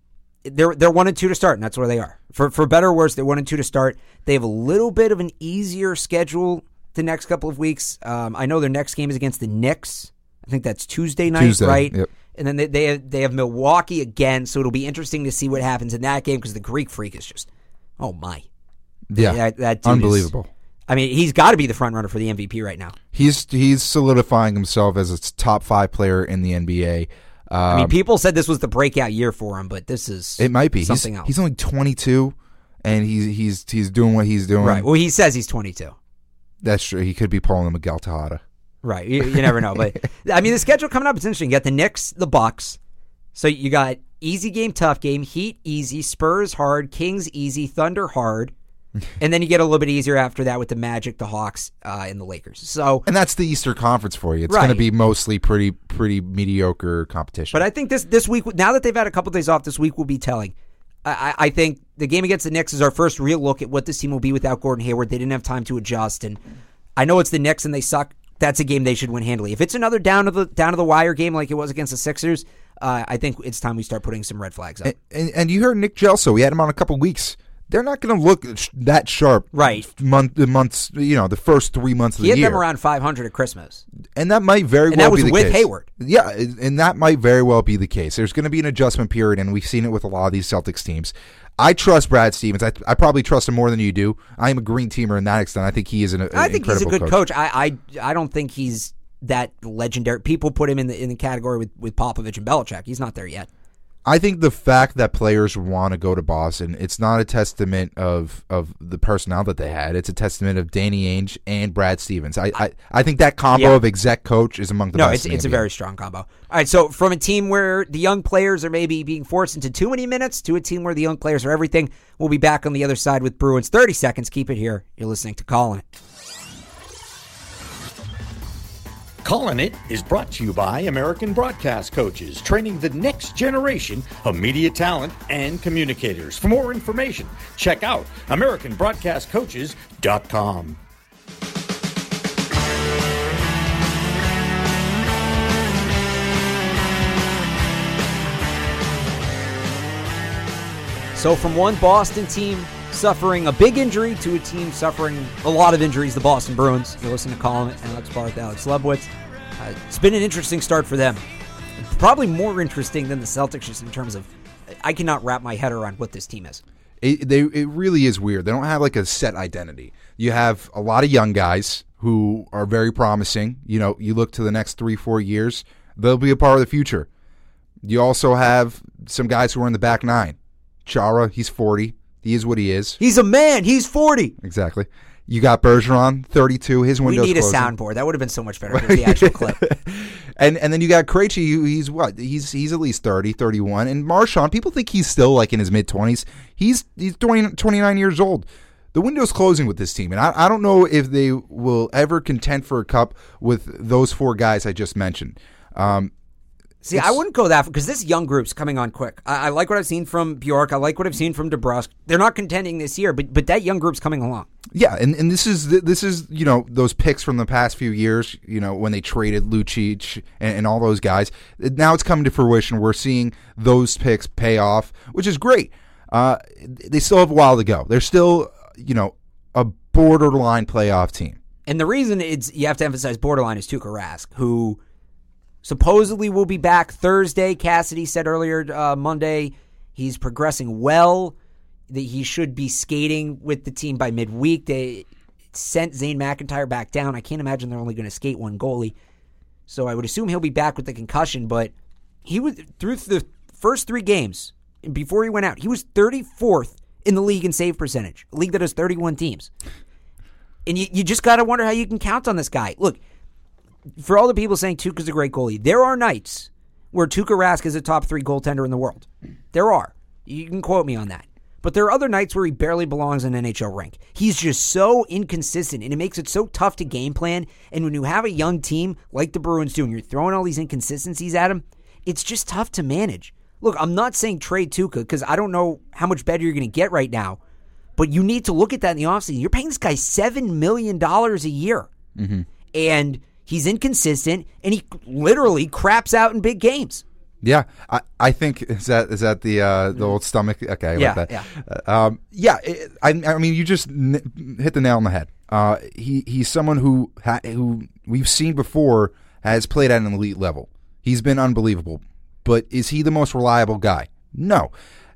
they're they're one and two to start, and that's where they are. For for better or worse, they're one and two to start. They have a little bit of an easier schedule the next couple of weeks. Um, I know their next game is against the Knicks. I think that's Tuesday night,
Tuesday,
right?
Yep.
And then they they have, they have Milwaukee again, so it'll be interesting to see what happens in that game because the Greek Freak is just, oh my,
Yeah,
that, that dude
unbelievable.
Is, I mean, he's got to be the front runner for the M V P right now.
He's he's solidifying himself as a top five player in the N B A. Um,
I mean, people said this was the breakout year for him, but this is
it might be
something
he's,
else.
He's only twenty-two, and he's he's he's doing what he's doing.
Right. Well, he says he's twenty-two.
That's true. He could be pulling a Miguel Tejada.
Right. You, you never know. But I mean, the schedule coming up, it's interesting. You got the Knicks, the Bucks. So you got easy game, tough game, Heat easy, Spurs hard, Kings easy, Thunder hard. And then you get a little bit easier after that with the Magic, the Hawks, uh, and the Lakers. So,
and that's the Eastern Conference for you. It's
right.
going to be mostly pretty pretty mediocre competition.
But I think this this week, now that they've had a couple days off, this week will be telling. I, I think the game against the Knicks is our first real look at what this team will be without Gordon Hayward. They didn't have time to adjust, and I know it's the Knicks and they suck. That's a game they should win handily. If it's another down to the down to the wire game like it was against the Sixers, uh, I think it's time we start putting some red flags up.
And, and, and you heard Nick Gelso. We had him on a couple weeks. They're not going to look that sharp,
right?
Month, the months, you know, the first three months of
he
the year.
He had them around five hundred at Christmas,
and that might very
and
well
that was
be the
with
case.
Hayward.
Yeah, and that might very well be the case. There's going to be an adjustment period, and we've seen it with a lot of these Celtics teams. I trust Brad Stevens. I, I probably trust him more than you do. I am a green teamer in that extent. I think he is an, an
I think he's a good
coach.
coach. I, I I don't think he's that legendary. People put him in the in the category with, with Popovich and Belichick. He's not there yet.
I think the fact that players want to go to Boston, it's not a testament of of the personnel that they had. It's a testament of Danny Ainge and Brad Stevens. I I, I think that combo
yeah.
of exec coach is among the
no,
best.
it's
in the
it's
N B A.
a very strong combo. All right, so from a team where the young players are maybe being forced into too many minutes to a team where the young players are everything, we'll be back on the other side with Bruins. thirty seconds. Keep it here. You're listening to Callin' It.
Callin' It is brought to you by American Broadcast Coaches, training the next generation of media talent and communicators. For more information, check out American Broadcast Coaches dot com.
So from one Boston team suffering a big injury to a team suffering a lot of injuries, the Boston Bruins. You're listening to Callin' It, Alex Barth, Alex Lebowitz. Uh, it's been an interesting start for them. Probably more interesting than the Celtics just in terms of I cannot wrap my head around what this team is.
It, they, it really is weird. They don't have like a set identity. You have a lot of young guys who are very promising. You know, you look to the next three, four years, they'll be a part of the future. You also have some guys who are in the back nine. Chara, he's forty. He is what he is.
He's a man. He's forty.
Exactly. You got Bergeron, thirty-two. His window's
We need
closing.
a soundboard. That would have been so much better if it was the actual clip.
And and then you got Krejci, who he's what? He's he's at least thirty, thirty-one. And Marchand, people think he's still like in his mid-twenties. He's he's twenty, twenty-nine years old. The window's closing with this team. And I, I don't know if they will ever contend for a cup with those four guys I just mentioned. Um,
See, I wouldn't go that far because this young group's coming on quick. I, I like what I've seen from Bjork. I like what I've seen from DeBrusque. They're not contending this year, but but that young group's coming along.
Yeah, and, and this is this is you know those picks from the past few years. You know when they traded Lucic and, and all those guys. Now it's coming to fruition. We're seeing those picks pay off, which is great. Uh, they still have a while to go. They're still you know a borderline playoff team.
And the reason it's you have to emphasize borderline is Tuukka Rask, who supposedly will be back Thursday. Cassidy said earlier uh, Monday he's progressing well. That he should be skating with the team by midweek. They sent Zane McIntyre back down. I can't imagine they're only going to skate one goalie. So I would assume he'll be back with the concussion. But he was through the first three games before he went out. He was thirty-fourth in the league in save percentage, a league that has thirty-one teams. And you, you just got to wonder how you can count on this guy. Look, for all the people saying Tuukka's a great goalie, there are nights where Tuukka Rask is a top three goaltender in the world. There are. You can quote me on that. But there are other nights where he barely belongs in an N H L rank. He's just so inconsistent, and it makes it so tough to game plan. And when you have a young team like the Bruins do, and you're throwing all these inconsistencies at him, it's just tough to manage. Look, I'm not saying trade Tuukka because I don't know how much better you're going to get right now, but you need to look at that in the offseason. You're paying this guy seven million dollars a year,
mm-hmm.
and he's inconsistent, and he literally craps out in big games.
Yeah, I, I think is that is that the uh, the old stomach. Okay, I
Yeah,
like that.
yeah.
Uh, um, yeah. It, I, I mean, you just n- hit the nail on the head. Uh, he he's someone who ha- who we've seen before has played at an elite level. He's been unbelievable, but is he the most reliable guy? No.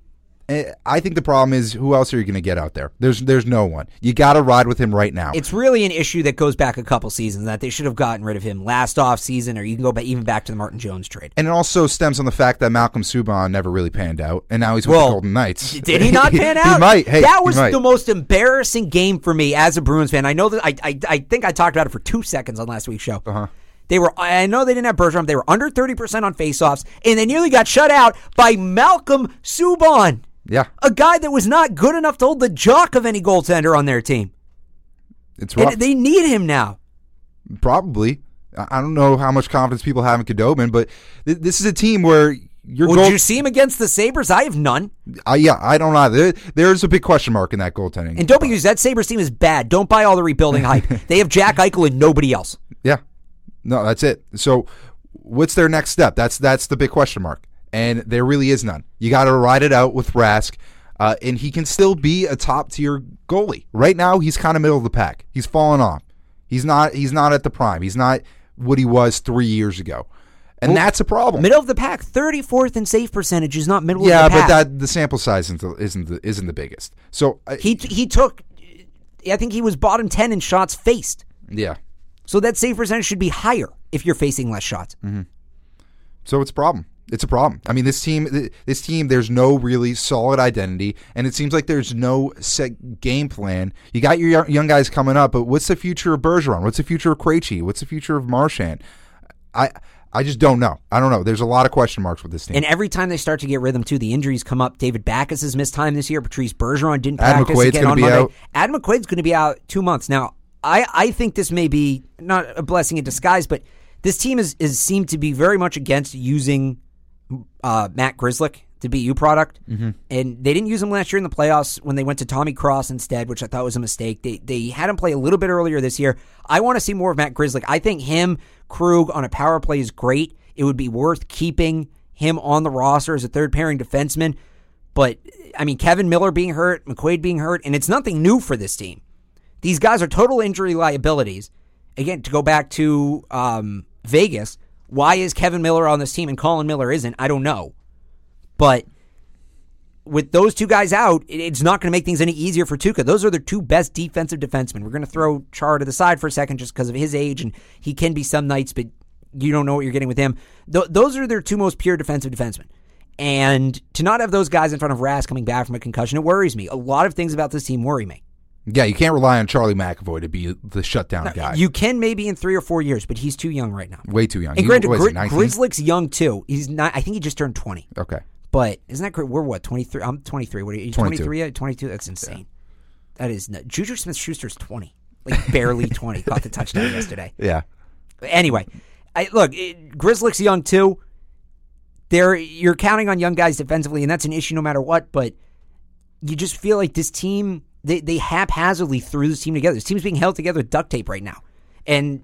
I think the problem is, who else are you going to get out there? There's there's no one. You got to ride with him right now.
It's really an issue that goes back a couple seasons, that they should have gotten rid of him last offseason, or you can go back, even back to the Martin Jones trade.
And it also stems from the fact that Malcolm Subban never really panned out, and now he's with
Well,
the Golden Knights.
Did he not pan out?
He might. Hey,
that
he
was
might.
the most embarrassing game for me as a Bruins fan. I know that I I, I think I talked about it for two seconds on last week's show.
Uh-huh.
They were. I know they didn't have Bergeron. They were under thirty percent on faceoffs, and they nearly got shut out by Malcolm Subban.
Yeah.
A guy that was not good enough to hold the jock of any goaltender on their team.
It's rough.
And they need him now.
Probably. I I don't know how much confidence people have in Khudobin, but th- this is a team where your
Would
goal.
you see him against the Sabres? I have none.
Uh, yeah, I don't know. There, there's a big question mark in that goaltending.
And don't be used. That Sabres team is bad. Don't buy all the rebuilding hype. They have Jack Eichel and nobody else.
Yeah. No, that's it. So what's their next step? That's that's the big question mark. And there really is none. You got to ride it out with Rask, uh, and he can still be a top-tier goalie. Right now, he's kind of middle of the pack. He's fallen off. He's not He's not at the prime. He's not what he was three years ago. And
Well,
that's a problem.
Middle of the pack, thirty-fourth in save percentage is not middle
Yeah,
of the
but
pack.
that the sample size isn't the, isn't the, isn't the biggest. So uh,
He he took, I think he was bottom ten in shots faced.
yeah,
So that save percentage should be higher if you're facing less shots.
Mm-hmm. so it's a problem. It's a problem. I mean, this team, this team, there's no really solid identity, and it seems like there's no set game plan. You got your young guys coming up, but what's the future of Bergeron? What's the future of Krejci? What's the future of Marchand? I I just don't know. I don't know. There's a lot of question marks with this team.
And every time they start to get rhythm, too, the injuries come up. David Backes has missed time this year. Patrice Bergeron didn't
Adam
practice
McQuaid's
again
gonna
on
be
Monday.
out.
Adam McQuaid's going to be out two months. Now, I, I think this may be not a blessing in disguise, but this team is, is seemed to be very much against using uh, Matt Grzelcyk to be U product. Mm-hmm. And they didn't use him last year in the playoffs when they went to Tommy Cross instead, which I thought was a mistake. They they had him play a little bit earlier this year. I want to see more of Matt Grzelcyk. I think him, Krug on a power play is great. It would be worth keeping him on the roster as a third pairing defenseman. But, I mean, Kevin Miller being hurt, McQuaid being hurt, and it's nothing new for this team. These guys are total injury liabilities. Again, to go back to um, Vegas, why is Kevin Miller on this team and Colin Miller isn't? I don't know. But with those two guys out, it's not going to make things any easier for Tuukka. Those are their two best defensive defensemen. We're going to throw Char to the side for a second just because of his age, and he can be some nights, but you don't know what you're getting with him. Th- those are their two most pure defensive defensemen. And to not have those guys in front of Rask coming back from a concussion, it worries me. A lot of things about this team worry me.
Yeah, you can't rely on Charlie McAvoy to be the shutdown guy.
You can maybe in three or four years, but he's too young right now.
Way too young.
And
He-
granted,
what is he,
Gri-
nineteen?
Grzelcyk's young too. He's not. I think he just turned twenty.
Okay.
But isn't that great? We're what, twenty-three? I'm twenty-three. What are you,
twenty-two.
twenty-three yet? twenty-two? That's insane. Yeah. That is nuts. Juju Smith-Schuster's twenty. Like, barely twenty. Caught the touchdown yesterday.
Yeah.
Anyway, I, look, it, Grzelcyk's young too. They're, you're counting on young guys defensively, and that's an issue no matter what, but you just feel like this team, they, they haphazardly threw this team together. This team's being held together with duct tape right now. And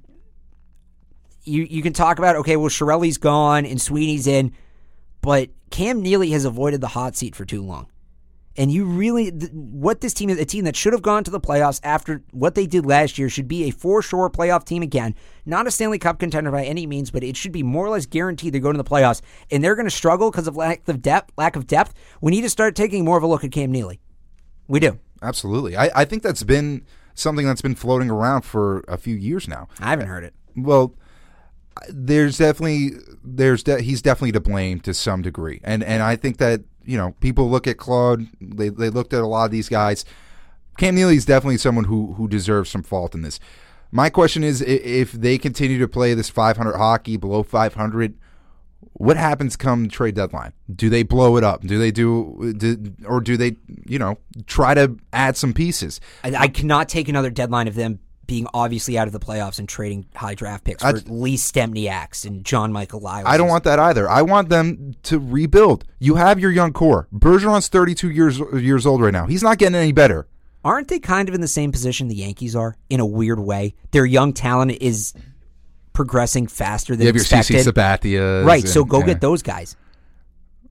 you you can talk about, okay, well, Chiarelli's gone and Sweeney's in, but Cam Neely has avoided the hot seat for too long. And you really, th- what this team is, a team that should have gone to the playoffs after what they did last year, should be a for sure playoff team again. Not a Stanley Cup contender by any means, but it should be more or less guaranteed they're going to the playoffs. And they're going to struggle because of lack of depth. Lack of depth. We need to start taking more of a look at Cam Neely. We do.
Absolutely. I, I think that's been something that's been floating around for a few years now.
I haven't heard it.
Well, there's definitely there's de- he's definitely to blame to some degree, and and I think that, you know, people look at Claude, they they looked at a lot of these guys. Cam Neely is definitely someone who who deserves some fault in this. My question is, if they continue to play this five hundred hockey below five hundred, what happens come trade deadline? Do they blow it up? Do they do, do or do they, you know, try to add some pieces?
I, I cannot take another deadline of them being obviously out of the playoffs and trading high draft picks for
I'd,
Lee Stempniaks and John Michael Lyles.
I don't want that either. I want them to rebuild. You have your young core. Bergeron's thirty-two years years old right now. He's not getting any better.
Aren't they kind of in the same position the Yankees are, in a weird way? Their young talent is progressing faster than
you have
expected.
your C C Sabathia.
Right, so go
yeah.
get those guys.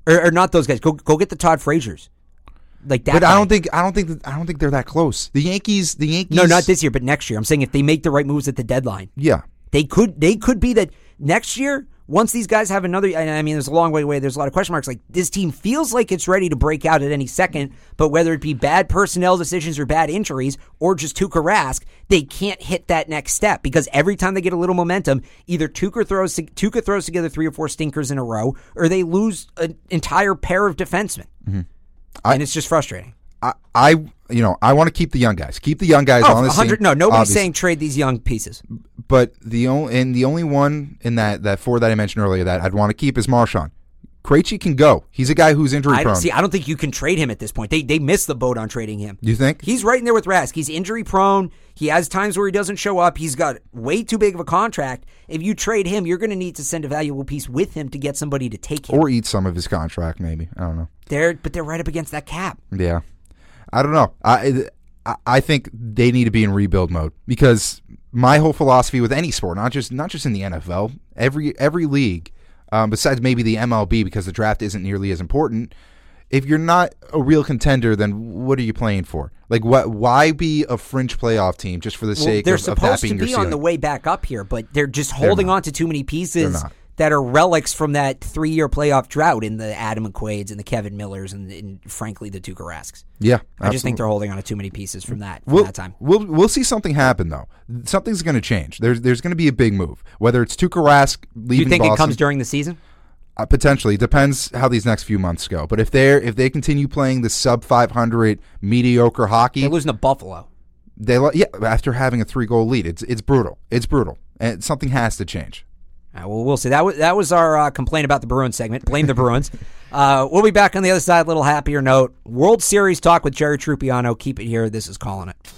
or, or not those guys. Go go get the Todd Fraziers. Like that.
But
guy.
I don't think I don't think that, I don't think they're that close. The Yankees, the Yankees.
No, not this year, but next year. I'm saying if they make the right moves at the deadline,
Yeah,
they could. They could be that next year. Once these guys have another, I mean, there's a long way away. There's a lot of question marks. Like this team feels like it's ready to break out at any second, but whether it be bad personnel decisions or bad injuries or just Tuukka Rask, they can't hit that next step because every time they get a little momentum, either Tuukka throws Tuukka throws together three or four stinkers in a row, or they lose an entire pair of defensemen, mm-hmm. I, and it's just frustrating.
I, I you know, I want to keep the young guys. Keep the young guys
oh,
on the team.
No, nobody's
obviously.
saying trade these young pieces.
But the only and the only one in that, that four that I mentioned earlier that I'd want to keep is Marchand. Krejci can go. He's a guy who's injury
I
prone.
See, I don't think you can trade him at this point. They they missed the boat on trading him.
You think?
He's right in there with Rask. He's injury prone. He has times where he doesn't show up. He's got way too big of a contract. If you trade him, you're going to need to send a valuable piece with him to get somebody to take him.
Or eat some of his contract, maybe. I don't know.
They're but they're right up against that cap.
Yeah. I don't know. I I think they need to be in rebuild mode because my whole philosophy with any sport, not just not just in the N F L, every every league, um, besides maybe the M L B because the draft isn't nearly as important. If you're not a real contender, then what are you playing for? Like, what? Why be a fringe playoff team just for the
well,
sake
they're
of, of that
supposed
being
to be
your
on
ceiling?
the way back up here, but they're just holding
They're
on to too many pieces
They're not.
that are relics from that three-year playoff drought in the Adam McQuaids and the Kevin Millers and, and frankly, the Tuukka Rasks.
Yeah,
I just
absolutely.
think they're holding on to too many pieces from that, from
We'll,
that time.
we'll we'll see something happen though. Something's going to change. There's there's going to be a big move. Whether it's Tuukka Rask leaving
Do you think
Boston,
it comes during the season?
Uh, potentially, depends how these next few months go. But if they're if they continue playing the sub five hundred mediocre hockey,
They're losing to Buffalo.
they yeah after having a three goal lead, it's it's brutal. It's brutal, and something has to change.
Uh, well, we'll see. That was that was our uh, complaint about the Bruins segment. Blame the Bruins. Uh, we'll be back on the other side. A little happier note. World Series talk with Jerry Trupiano. Keep it here. This is Calling It.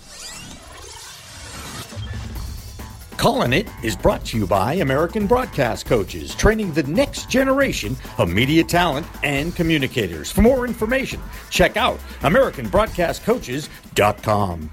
Calling It is brought to you by American Broadcast Coaches, training the next generation of media talent and communicators. For more information, check out American Broadcast Coaches dot com.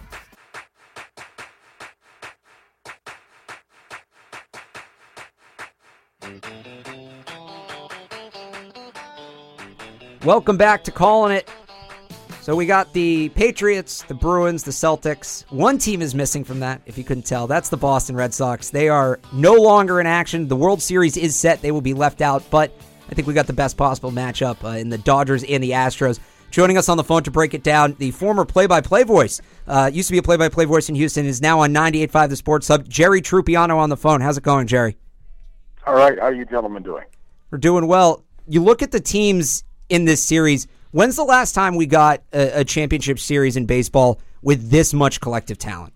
Welcome back to Calling It. So we got the Patriots, the Bruins, the Celtics. One team is missing from that, if you couldn't tell. That's the Boston Red Sox. They are no longer in action. The World Series is set. They will be left out, but I think we got the best possible matchup uh, in the Dodgers and the Astros. Joining us on the phone to break it down, the former play-by-play voice, uh, used to be a play-by-play voice in Houston, is now on ninety-eight point five The Sports Hub. Jerry Trupiano on the phone. How's it going, Jerry?
All right. How are you gentlemen doing?
We're doing well. You look at the teams in this series. When's the last time we got a, a championship series in baseball with this much collective talent?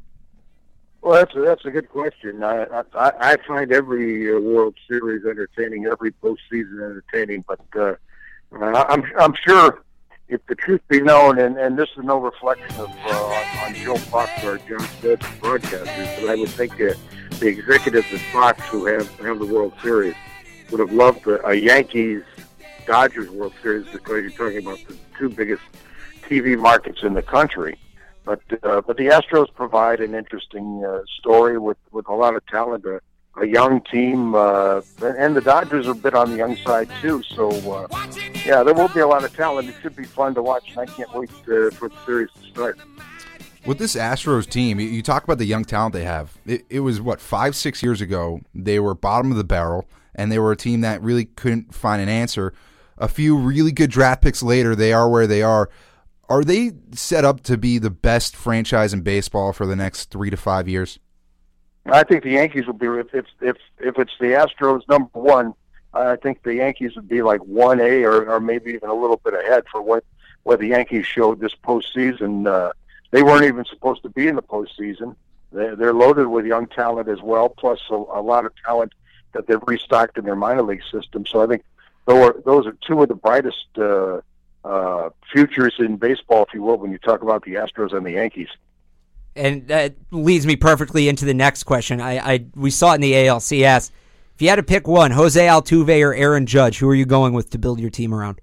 Well, that's a, that's a good question. I I, I find every uh, World Series entertaining, every postseason entertaining, but uh, I'm I'm sure if the truth be known, and, and this is no reflection of uh, on, on Joe Fox or John Stokes, broadcasters, but I would think uh, the executives at Fox who have have the World Series would have loved a, a Yankees Dodgers World Series because you're talking about the two biggest T V markets in the country. But uh, but the Astros provide an interesting uh, story with, with a lot of talent, a, a young team, uh, and the Dodgers are a bit on the young side too. So uh, yeah, there will be a lot of talent. It should be fun to watch, and I can't wait uh, for the series to start.
With this Astros team, you talk about the young talent they have. It, it was, what, five, six years ago, they were bottom of the barrel, and they were a team that really couldn't find an answer. A few really good draft picks later, they are where they are. Are they set up to be the best franchise in baseball for the next three to five years?
I think the Yankees will be, if if if, if it's the Astros number one, I think the Yankees would be like one A or, or maybe even a little bit ahead for what, what the Yankees showed this postseason. Uh, they weren't even supposed to be in the postseason. They're, they're loaded with young talent as well, plus a, a lot of talent that they've restocked in their minor league system. So I think those are two of the brightest uh, uh, futures in baseball, if you will, when you talk about the Astros and the Yankees.
And that leads me perfectly into the next question. I, I we saw it in the A L C S. If you had to pick one, Jose Altuve or Aaron Judge, who are you going with to build your team around?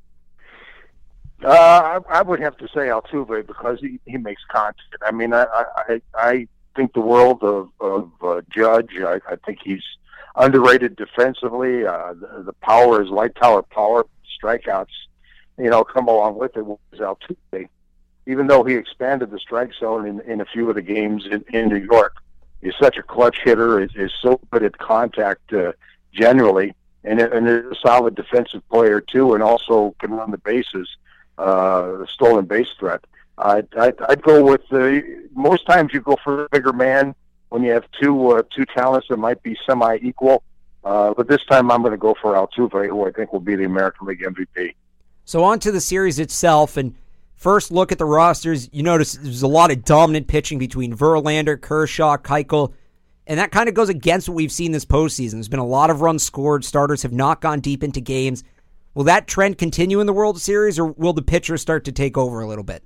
Uh, I, I would have to say Altuve because he, he makes content. I mean, I I, I think the world of, of uh, Judge. I, I think he's underrated defensively. Uh, the, the power is light tower power, strikeouts, you know, come along with it was Altuve. Even though he expanded the strike zone in, in a few of the games in, in New York, he's such a clutch hitter, is, is so good at contact uh, generally, and, and is a solid defensive player too, and also can run the bases, uh, the stolen base threat. I'd, I'd, I'd go with uh, most times you go for the bigger man when you have two uh, two talents that might be semi-equal. Uh, but this time I'm going to go for Altuve, who I think will be the American League M V P.
So on to the series itself, and first look at the rosters. You notice there's a lot of dominant pitching between Verlander, Kershaw, Keuchel, and that kind of goes against what we've seen this postseason. There's been a lot of runs scored. Starters have not gone deep into games. Will that trend continue in the World Series, or will the pitchers start to take over a little bit?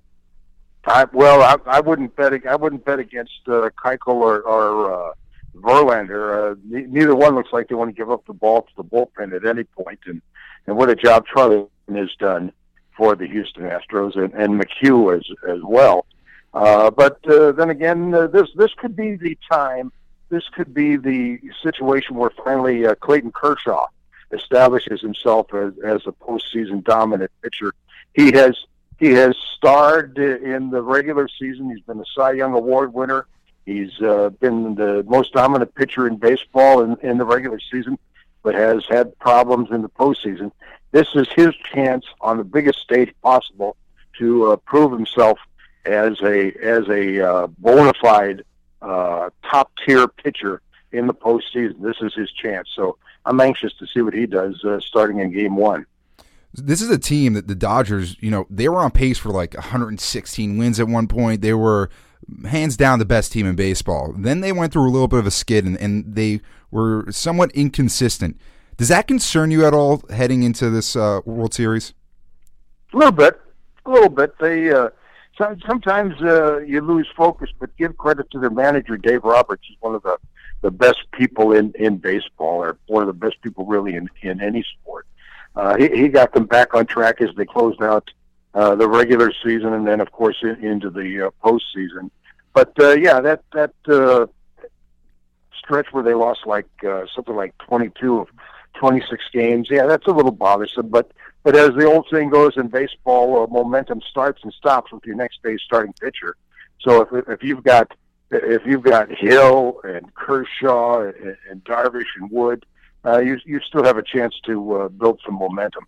I, well, I, I wouldn't bet. I wouldn't bet against uh, Keuchel or, or uh, Verlander. Uh, ne- neither one looks like they want to give up the ball to the bullpen at any point. And, and what a job Charlie has done for the Houston Astros, and, and McHugh as as well. Uh, but uh, then again, uh, this this could be the time. This could be the situation where finally uh, Clayton Kershaw establishes himself as, as a postseason dominant pitcher. He has he has starred in the regular season. He's been a Cy Young Award winner. He's uh, been the most dominant pitcher in baseball in, in the regular season, but has had problems in the postseason. This is his chance on the biggest stage possible to uh, prove himself as a as a uh, bona fide uh, top tier pitcher in the postseason. This is his chance. So I'm anxious to see what he does uh, starting in Game One.
This is a team that the Dodgers, you know, they were on pace for like one hundred sixteen wins at one point. They were hands down the best team in baseball. Then they went through a little bit of a skid, and, and they were somewhat inconsistent. Does that concern you at all heading into this uh, World Series?
A little bit, a little bit. They uh, sometimes uh, you lose focus, but give credit to their manager, Dave Roberts. He's one of the, the best people in, in baseball, or one of the best people really in, in any sport. Uh, he, he got them back on track as they closed out uh, the regular season, and then, of course, in, into the uh, postseason. But uh, yeah, that that uh, stretch where they lost like uh, something like twenty-two of twenty-six games, yeah, that's a little bothersome. But but as the old saying goes in baseball, uh, momentum starts and stops with your next day's starting pitcher. So if if you've got if you've got Hill and Kershaw and, and Darvish and Wood, uh, you you still have a chance to uh, build some momentum.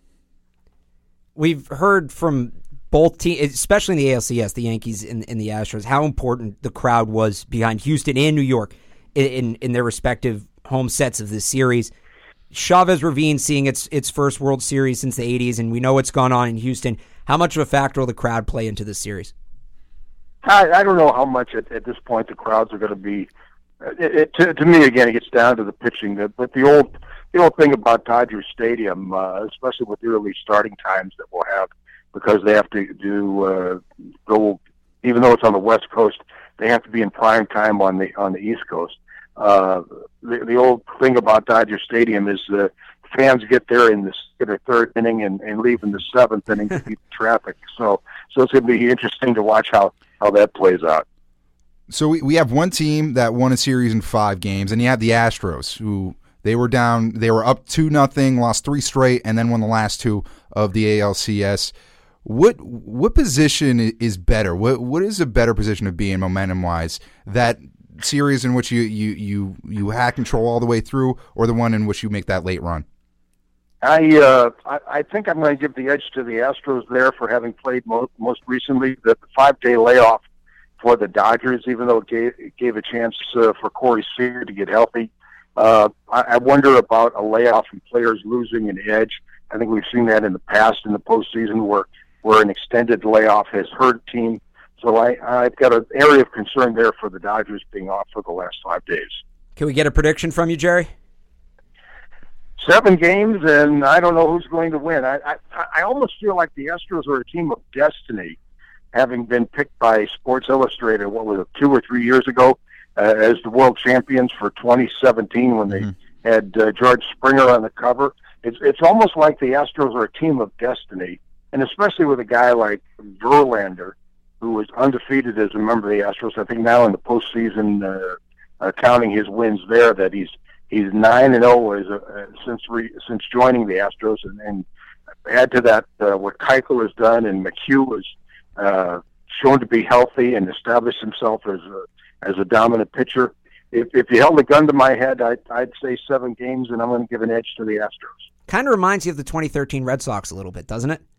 We've heard from both teams, especially in the A L C S, the Yankees and, and the Astros, how important the crowd was behind Houston and New York in, in, in their respective home sets of this series. Chavez Ravine seeing its its first World Series since the eighties, and we know what's gone on in Houston. How much of a factor will the crowd play into this series?
I, I don't know how much at, at this point the crowds are going to be. It, it, to, to me, again, it gets down to the pitching. But the old the old thing about Dodger Stadium, uh, especially with the early starting times that we'll have, because they have to do uh, go, even though it's on the West Coast, they have to be in prime time on the on the East Coast. Uh, the, the old thing about Dodger Stadium is uh, fans get there in the second or third inning and, and leave in the seventh inning to beat the traffic. So, so it's going to be interesting to watch how, how that plays out.
So we, we have one team that won a series in five games, and you have the Astros, who they were down, they were up two nothing, lost three straight, and then won the last two of the A L C S. What what position is better? What what is a better position to be in momentum wise? That series in which you, you, you, you had control all the way through, or the one in which you make that late run?
I uh, I, I think I'm going to give the edge to the Astros there for having played most, most recently. The five-day layoff for the Dodgers, even though it gave, it gave a chance uh, for Corey Seager to get healthy. Uh, I, I wonder about a layoff and players losing an edge. I think we've seen that in the past in the postseason where, where an extended layoff has hurt a team. So I, I've got an area of concern there for the Dodgers being off for the last five days.
Can we get a prediction from you, Jerry?
Seven games, and I don't know who's going to win. I, I, I almost feel like the Astros are a team of destiny, having been picked by Sports Illustrated, what was it, two or three years ago, uh, as the world champions for twenty seventeen when they mm-hmm. had uh, George Springer on the cover. It's, it's almost like the Astros are a team of destiny, and especially with a guy like Verlander, who was undefeated as a member of the Astros. I think now in the postseason, uh, uh, counting his wins there, that he's he's nine and zero as a, uh, since re, since joining the Astros, and, and add to that uh, what Keuchel has done, and McHugh has uh, shown to be healthy and established himself as a as a dominant pitcher. If if you held a gun to my head, I'd, I'd say seven games, and I'm going to give an edge to the Astros.
Kind of reminds you of the twenty thirteen Red Sox a little bit, doesn't it?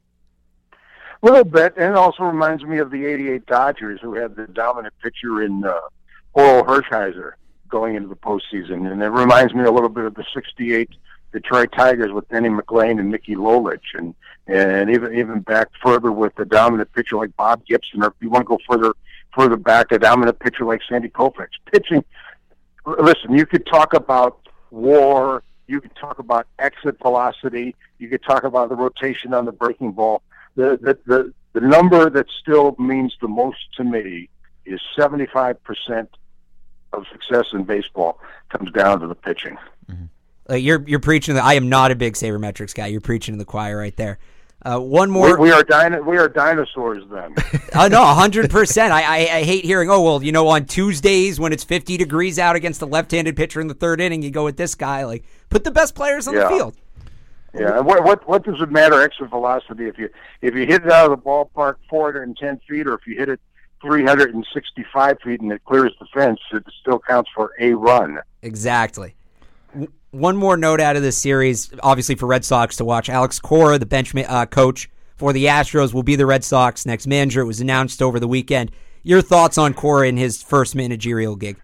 A little bit, and it also reminds me of the eighty-eight Dodgers, who had the dominant pitcher in uh, Oral Hershiser going into the postseason. And it reminds me a little bit of the sixty-eight Detroit Tigers with Denny McLain and Mickey Lolich, and and even even back further with the dominant pitcher like Bob Gibson, or if you want to go further further back, a dominant pitcher like Sandy Koufax. Pitching, listen, you could talk about WAR, you could talk about exit velocity, you could talk about the rotation on the breaking ball. The the the, the number that still means the most to me is seventy-five percent of success in baseball comes down to the pitching.
Mm-hmm. Uh, you're you're preaching. The, I am not a big sabermetrics guy. You're preaching to the choir right there. Uh, one more.
We, we are dino- we are dinosaurs then.
uh, no, one hundred percent. I, I I hate hearing, oh, well, you know, on Tuesdays when it's fifty degrees out against a left-handed pitcher in the third inning, you go with this guy. Like, put the best players on
yeah.
the field.
Yeah, what what what does it matter extra velocity if you if you hit it out of the ballpark four hundred ten feet, or if you hit it three hundred sixty-five feet and it clears the fence, it still counts for a run.
Exactly. One more note out of this series, obviously for Red Sox to watch. Alex Cora, the bench uh, coach for the Astros, will be the Red Sox next manager. It was announced over the weekend. Your thoughts on Cora in his first managerial gig?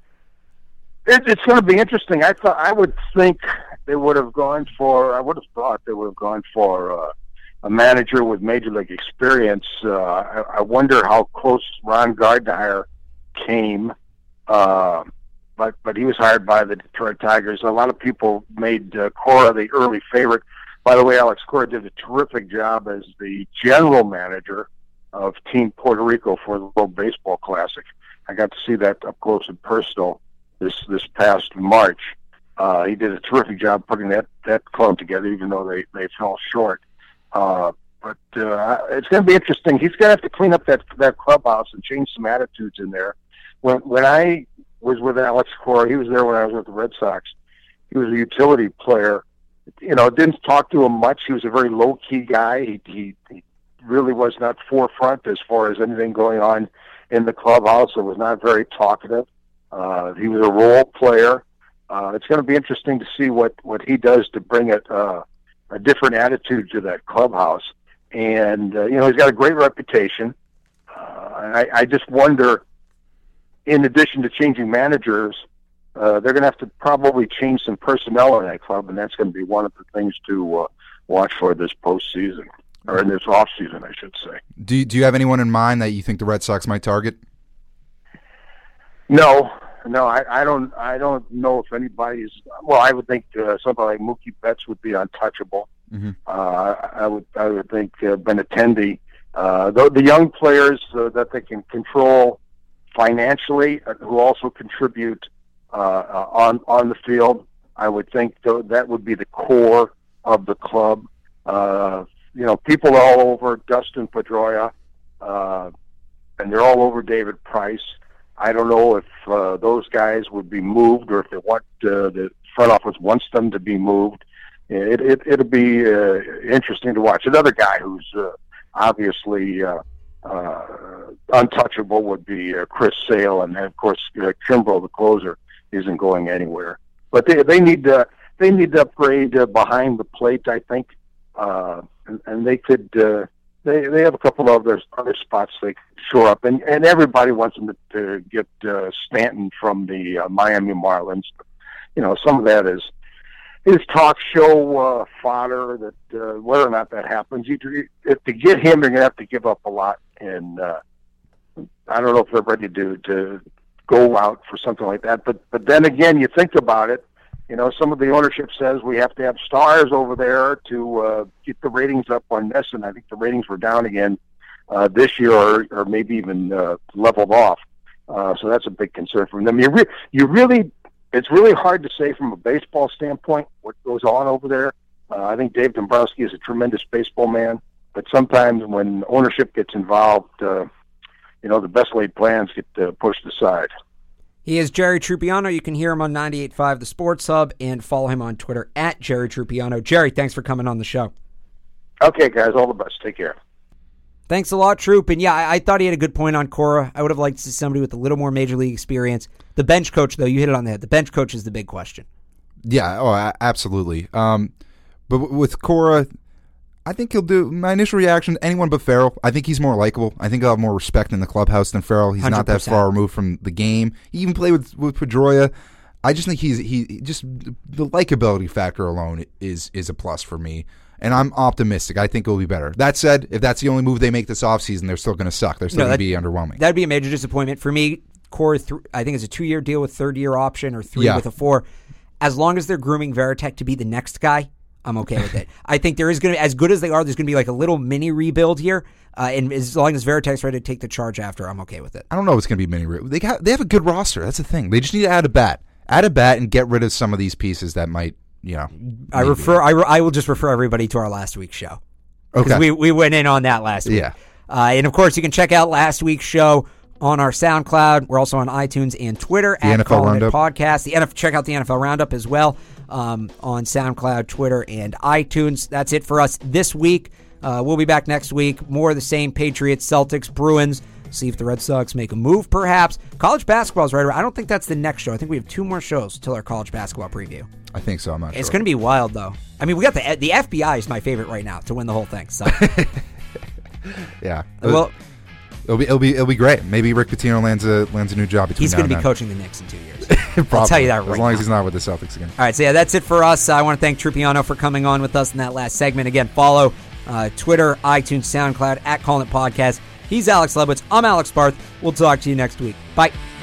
It, it's going to be interesting. I thought I would think they would have gone for. I would have thought they would have gone for uh, a manager with major league experience. Uh, I, I wonder how close Ron Gardner came. Uh, But but he was hired by the Detroit Tigers. A lot of people made uh, Cora the early favorite. By the way, Alex Cora did a terrific job as the general manager of Team Puerto Rico for the World Baseball Classic. I got to see that up close and personal this this past March. Uh, he did a terrific job putting that, that club together, even though they, they fell short. Uh, but uh, it's going to be interesting. He's going to have to clean up that that clubhouse and change some attitudes in there. When when I was with Alex Cora. He was there when I was with the Red Sox. He was a utility player. You know, didn't talk to him much. He was a very low-key guy. He, he, he really was not forefront as far as anything going on in the clubhouse. It was not very talkative. Uh, he was a role player. Uh, it's going to be interesting to see what, what he does to bring it, uh, a different attitude to that clubhouse. And, uh, you know, he's got a great reputation. Uh, I, I just wonder, in addition to changing managers, uh, they're going to have to probably change some personnel in that club, and that's going to be one of the things to uh, watch for this postseason, or in this offseason, I should say.
Do you, do you have anyone in mind that you think the Red Sox might target?
No, no, I, I don't. I don't know if anybody's. Well, I would think uh, somebody like Mookie Betts would be untouchable. Mm-hmm. Uh, I would. I would think uh, Benintendi. Uh, the, the young players uh, that they can control financially, uh, who also contribute uh, uh, on on the field. I would think th- that would be the core of the club. Uh, you know, people are all over Dustin Pedroia, uh, and they're all over David Price. I don't know if uh, those guys would be moved, or if they want uh, the front office wants them to be moved. It, it, it'll be uh, interesting to watch. Another guy who's uh, obviously uh, uh, untouchable would be uh, Chris Sale, and of course uh, Kimbrel, the closer, isn't going anywhere. But they they need to they need to upgrade uh, behind the plate, I think, uh, and, and they could uh, they they have a couple of other other spots they could shore up, and and everybody wants them to, to get uh, Stanton from the uh, Miami Marlins. You know, some of that is his talk show uh, fodder. That uh, whether or not that happens, you if to get him, you're gonna have to give up a lot, and uh, I don't know if they're ready to to go out for something like that. But but then again, you think about it. You know, some of the ownership says we have to have stars over there to uh, get the ratings up on this, and I think the ratings were down again uh, this year, or, or maybe even uh, leveled off. Uh, so that's a big concern for them. You, re- you really, it's really hard to say from a baseball standpoint what goes on over there. Uh, I think Dave Dombrowski is a tremendous baseball man, but sometimes when ownership gets involved, uh, you know, the best laid plans get uh, pushed aside.
He is Jerry Trupiano. You can hear him on ninety-eight point five The Sports Hub and follow him on Twitter at Jerry Trupiano. Jerry, thanks for coming on the show.
Okay, guys, all the best. Take care.
Thanks a lot, Troop. And yeah, I, I thought he had a good point on Cora. I would have liked to see somebody with a little more major league experience. The bench coach, though, you hit it on the head. The bench coach is the big question.
Yeah, oh, a- absolutely. Um, but w- with Cora, I think he'll do. My initial reaction, anyone but Farrell. I think he's more likable. I think he'll have more respect in the clubhouse than Farrell. He's
one hundred percent.
not that far removed from the game. He even played with with Pedroia. I just think he's he just the likability factor alone is is a plus for me. And I'm optimistic. I think it will be better. That said, if that's the only move they make this offseason, they're still going to suck. They're still
No,
going
that-
to be underwhelming.
That'd be a major disappointment. For me, Cora, th- I think it's a two-year deal with third-year option or three
Yeah.
with a four. As long as they're grooming Veritek to be the next guy, I'm okay with it. I think there is going to, as good as they are, there's going to be like a little mini rebuild here. Uh, and as long as Veritek's ready to take the charge after, I'm okay with it.
I don't know if it's going to be mini. Re- they got, they have a good roster. That's the thing. They just need to add a bat. Add a bat and get rid of some of these pieces that might, you know.
I
maybe.
refer. I, re- I will just refer everybody to our last week's show. Because
Okay.
we, we went in on that last week.
Yeah.
Uh, and, of course, you can check out last week's show on our SoundCloud. We're also on iTunes and Twitter
The
at
N F L
Calling It
Roundup.
Podcast. The N F L, check out the N F L Roundup as well um, on SoundCloud, Twitter, and iTunes. That's it for us this week. Uh, we'll be back next week. More of the same. Patriots, Celtics, Bruins. See if the Red Sox make a move, perhaps. College basketball is right around. I don't think that's the next show. I think we have two more shows until our college basketball preview.
I think so. I'm not sure.
It's going to be wild, though. I mean, we got the the F B I is my favorite right now to win the whole thing. So,
Yeah.
well,
It'll be it'll be it'll be great. Maybe Rick Pitino lands a lands a new job between
he's
now
going to
and
be
then.
coaching the Knicks in two years.
Probably.
I'll tell you that right
As long
now.
as he's not with the Celtics again.
All right, so yeah, that's it for us. I want to thank Trupiano for coming on with us in that last segment. Again, follow uh, Twitter, iTunes, SoundCloud, at Calling It Podcast. He's Alex Lebowitz. I'm Alex Barth. We'll talk to you next week. Bye.